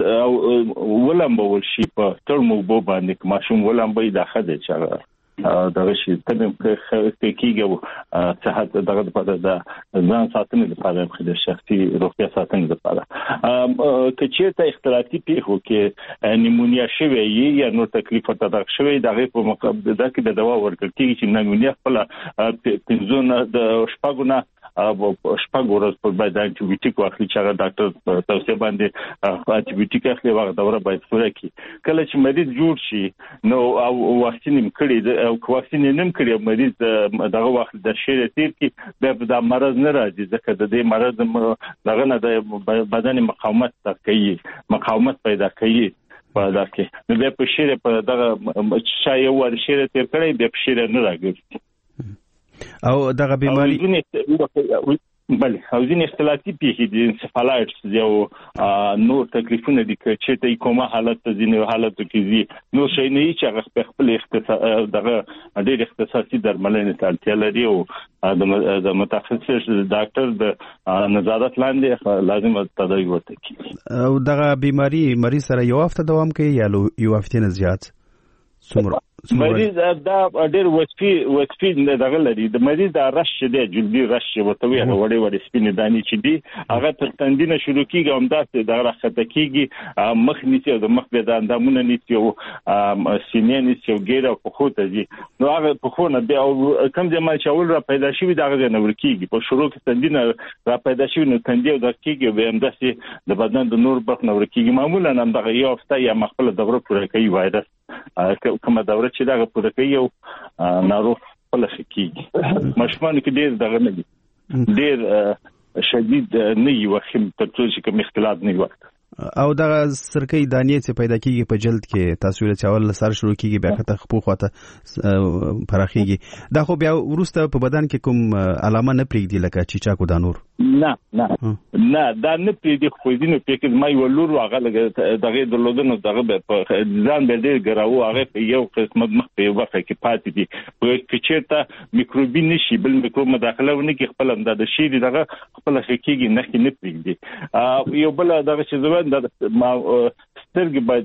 ولمبول شي په ترمو بو باندې ماشوم ولمبي داخله چې هغه دغه شي تم کېږي صحت دغه په د ځان ساتنې لپاره د شخصي روغتیا ساتنې لپاره کچې ته اختلافي پیښو کې نیمونیا شوی یا نور تکلیف ورته شوی دغه په مقابل د کې د دوا ورکړل کېږي چې نیمونیا خپل پنځونه د شپږونه او شپږ ورځې په باید انټي بیوټیک واخلي چې هغه ډاکټر توصیه باندې انټي بیوټیک اخلي هغه دوره باید پوره کړي. کله چې مریض جوړ شي نو او واکسین هم کړي او واکسین نیم کړي مریض دغه وخت د شری تیر کې د مرض نه راځي ځکه د دې مرض دغه نه د بدن مقاومت کوي مقاومت پیدا کوي په دا کې نو به په شری په دغه شای ور شری تیر کړي به په شری نه راګرځي او دغه بیماری بله او ځینې اختلافي پیښې دي انسفالایټس یو نور تکلیفونه دي چې ته کومه حالت ته ځینې حالت کې دي نو شي نه چې هغه خپل اختصاص دغه ډېر اختصاصي درملنې ته اړتیا لري او د متخصص ډاکټر د نظارت لاندې لازم تداوی ورته کیږي. او دغه بیماری مریض سره یو هفته دوام کوي یا یو هفته نه زیات څومره مریض دا ډېر وسپی وسپی دغه لري د مریض د رش دی جلدی رش وته وی هغه وړي وړي سپینې دانی چې دی هغه تر تندینه شروع کیږي هم داسې د راخته کیږي مخ نیسی او د مخ د اندامونه نیسی او سینې نیسی او ګیره په خوته دي نو هغه په خونه دی او کوم ځای ما چې اول را پیدا شي دغه نه ورکیږي په شروع کې تندینه را پیدا شي نو تندې او د کیږي به هم داسې د بدن د نور برخه نه ورکیږي معمولا هم دغه یو هفته یا مخبل دغه پوره کوي وایرس کومه دوره چې دا په دغه یو ناروغ په لخت کې مشمن کې ډېر دغه نه دي ډېر شدید نه یو خیم تر څو چې کوم اختلاف نه وي او دغه سرکې دانې چې پیدا کیږي په جلد کې تاسو له چاول سر شروع کیږي بیا کته خپو خواته پراخیږي دا خو بیا ورسته په بدن کې کوم علامه نه پریږدي لکه چیچا کو دانور نه نه نه دا نه پریږدي خو دې نو پکې ما یو لور هغه دغه درلودنو دغه په ځان به ډېر ګراو هغه په یو قسمت مخ په وخت کې پاتې دي په کې چې میکروبي نشي بل میکروب مداخله ونه کې خپل هم د شي دغه خپل حقيقي نه کې نه پریږدي یو بل دغه چې د ما سترګې باید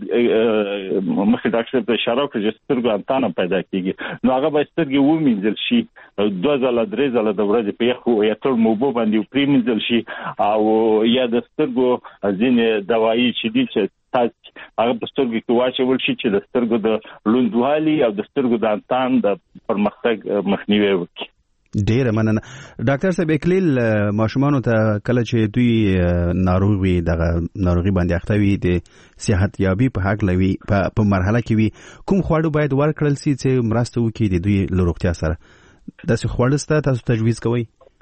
مخکې ډاکټر ته اشاره وکړه چې سترګو انتانه پیدا کیږي نو هغه باید سترګې ومینځل شي دوه ځله درې ځله د ورځې په یخو یا تر موبو باندې پریمینځل شي او یا د سترګو ځینې دوايي چې دي چې تاسو هغه په سترګو کې واچول شي چې د سترګو د لوندوالي او د سترګو د انتان د پرمختګ مخنیوي وکړي. ډیر مننه ډاکټر صاحب اکلیل ماشومانو ته کله چې دوی ناروغي دغه ناروغي باندې اخته وي د صحت یابي په حق لوي په مرحله کې وي کوم خواړه باید ورکړل شي چې مرسته وکړي د دوی لروغتیا سره داسې خواړه ست تاسو تجویز کوئ؟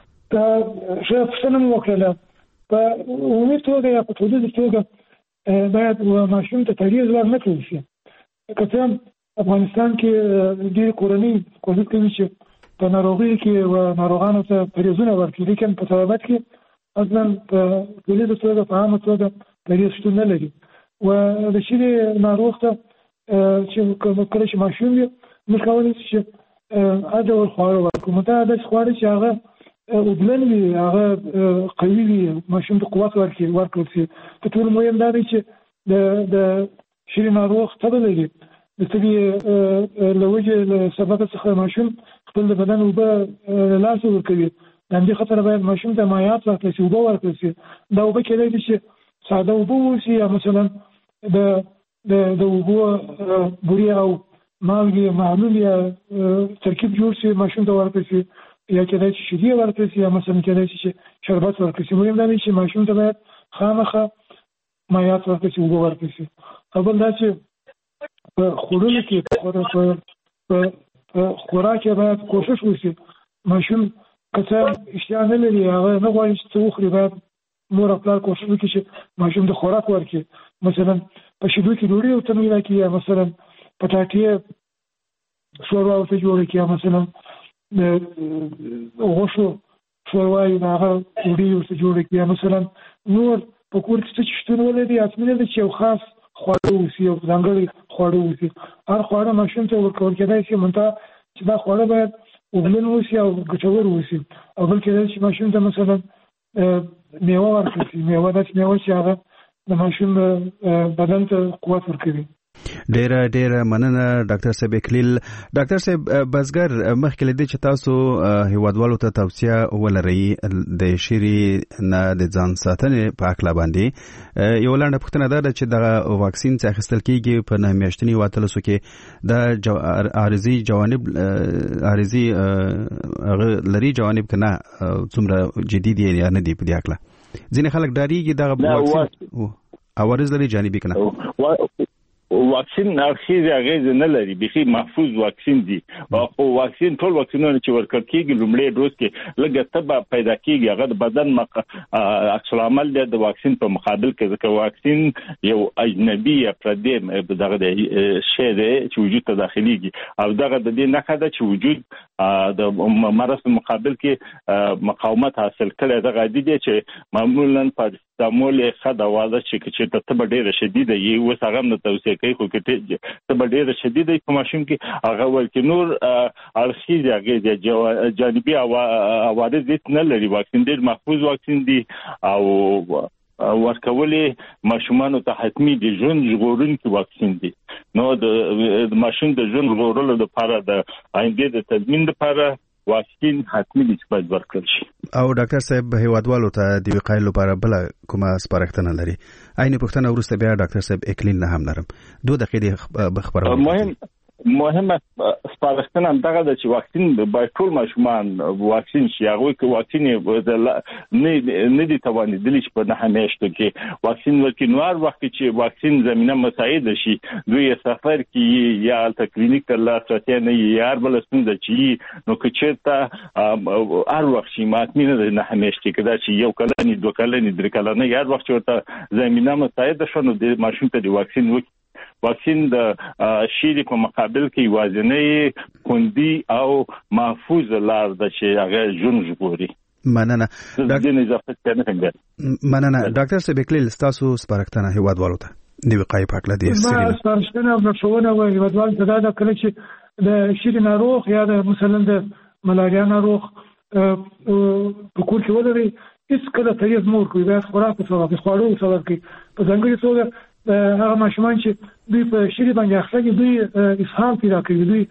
زه څنګه وکړم په عمومي توګه یا په ټولنیزه توګه باید ماشوم ته تغذیه ورنکړل شي کله افغانستان کې د کورنۍ کوشش کوي چې په ناروغي کې و ناروغانو ته پریزونه ورکړي، لیکن په طبابت کې اصلا په ټولې د توګه په عامه توګه پریز شتون نه لري. و د شي ناروغ ته چې کله چې ماشوم وي موږ کولی چې اده ور خواړه ورکړو، مته د خواړه چې هغه وبلن وي، هغه قوي وي، ماشوم ته قوت ورکړي ورکړي شي. په ټول مهم دا دی چې د د شي ناروغ ته لري د تبي لوجه سبب څخه ماشوم خپل بدن وبه لاس ورکوي. د دې خطر باید ماشوم ته مایعات ورکړي شي، وبه ورکړي شي. دا وبه کېدای شي ساده وبه وشي، یا مثلا د د د وبو بوري او مالګې معلول یا ترکیب جوړ شي ماشوم ته ورکړي شي، یا کېدای شي شیدې ورکړي شي، یا مثلا کېدای شي شربت ورکړي شي. مهم دا دی چې ماشوم ته باید خامخا مایعات ورکړي شي، وبه ورکړي شي. او بل دا چې په خوړلو کې په خوراک کې باید کوشش وشي ماشوم که اشتها نه لري، هغه نه غواړي چې څه وخوري، باید مور او پلار کوشش وکړي چې ماشوم د خوراک ورکړي. مثلا په شیدو کې ډوډۍ ورته میله کړي، یا مثلا پټاټې شوروا ورته جوړه کړي، یا مثلا د غوښو شوروا یې د هغه ډوډۍ ورته جوړه کړي، یا مثلا نور په کور کې څه چې شتون ولري اصلي ده چې یو خاص خواړه وسی او ځانګړي خواړه وسی. هر خواړه ماشوم ته ورکول کېدای شي، منتها چې دا خواړه باید وبلن وسی او ګټور وسی. او بل کېدای شي ماشوم ته مثلا میوه ورکړي شي، میوه داسې میوه چې هغه د ماشوم بدن ته قوت ورکوي. ډیر ډیر مننه ډاکټر صاحب اکلیل. ډاکټر صاحب بزګر مخکې لدی چې تاسو هیوادوالو ته توصیه ولرئ د شری نه د ځان ساتنې په اړه باندې، یو لاندې پوښتنه ده چې د واکسین څخه اخیستل کیږي په نه میاشتنی واتلسو کې د عارضی جوانب عارضی لري جوانب کنه څومره جدي دي یا نه دي په دې اړه ځینې خلک ډاریږي د واکسین عوارض لري جانبي کنه. واکسین اخیری اغیز نه لري، بخي محفوظ واکسین دي. او واکسین ټول واکسینونه چې ورکړ کیږي لومړی ډوز کې لږه تبه پیدا کیږي، هغه د بدن مق... عکس العمل دی د واکسین په مقابل کې، ځکه واکسین یو اجنبي یا پردی دغه شی دی چې وجود ته داخليږي، او دغه د دې نه خاطر چې وجود د مرض په مقابل کې مقاومت حاصل کړي. دغه عادي دی چې معمولا پاراسټامول ښه دوا ده چې چې تبه ډیره شدیده وي، اوس هغه نه توصیه کوي خو کې تبه ډیره شدیده په ماشوم کې هغه ولکې نور اړخیز هغه جانبي عوارض نه لري. واکسین ډیر محفوظ واکسین دی او ورکولې ماشومان ته حتمی دي، ژوند ژغورونکي واکسین دي. نو د ماشوم د ژوند ژغورلو لپاره د آینده د تضمین لپاره واکسین حتمی دي چې باید ورکړل شي. او ډاکټر صاحب هیوادوالو ته د وقایې لپاره بل کومه سپارښتنه لري؟ عین پوښتنه وروسته بیا ډاکټر صاحب اکلیل نه هم لرم. دوه دقیقې خبرونه مهم مهمه سپارښتنه هم دغه ده چې واکسین باید ټول ماشومان واکسین شي. هغوی که واکسین نه دي توانېدلي چې په نهه میاشتو کې واکسین ورکړي، نو هر وخت چې واکسین زمینه مساعده شي، دوی سفر کې یا هلته کلینیک ته لاسرسی نه وي یا هر بله ستونزه چې وي، نو که چېرته هر وخت شي حتمي نه ده نهه میاشتې کې، دا چې یو کلنې دوه کلنې درې کلنې هر وخت چې ورته زمینه مساعده شوه نو د ماشوم ته د واکسین وکړي. واکسین د شیری په مقابل کې وازنې خوندي او محفوظ لار ده چې هغه ژوند ژغوري. مننه ډاکټر مننه ډاکټر صاحب اکلیل، تاسو سپارښتنه هیوادوالو ته د وقایې په اړه دي؟ ما سپارښتنه او مشوره وایي هیوادوالو ته دا کله چې د شری ناروغ یا د مثلا د ملاریا ناروغ په کور کې ولري، هیڅ کله تریز مور کوي، باید خوراک وسوي، خواړه وسوي په ځانګړي توګه هغه ماشومان چې دوی په شری باندې اخلاقي دوی اسهال پیدا کوي، دوی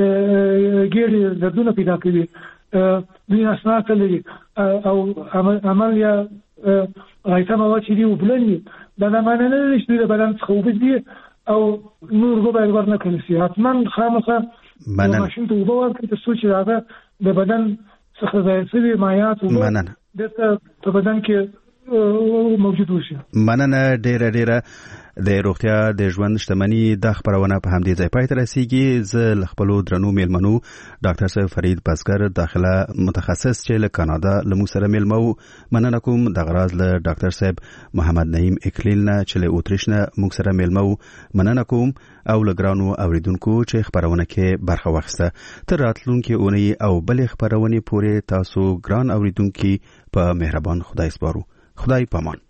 ګیډې دردونه پیدا کوي، دوی اسناد لري او عمل یا غایطه مواد چې دی وبلني، دا نه معنی نه لري چې د بدن څخه وبدي او نور به باید ورنه کړی شي. حتما خامخا ماشوم ته اوبه ورکړي تر څو چې هغه د بدن څخه ضایع شوي مایعات دلته په بدن کې موجود وشي. مننه ډیره ډیره د روغتیا د ژوند شتمنۍ د خبرونه په همدې ځای پای ته رسیږي. زه له خپلو درنو میلمنو ډاکټر صاحب فرید بزګر داخله متخصص چې له کاناډا له موږ سره میلمه وو مننه کوم. دغه راز له ډاکټر صاحب محمد نعیم اکلیل نه چې له اوتریش نه موږ سره میلمه وو مننه کوم او له ګرانو اوریدونکو چې خبرونه کې برخه واخیسته. تر راتلونکي اونۍ او بلې خبرونې پورې تاسو ګران اوریدونکي په مهربان خدای سپارو. خدای پامان.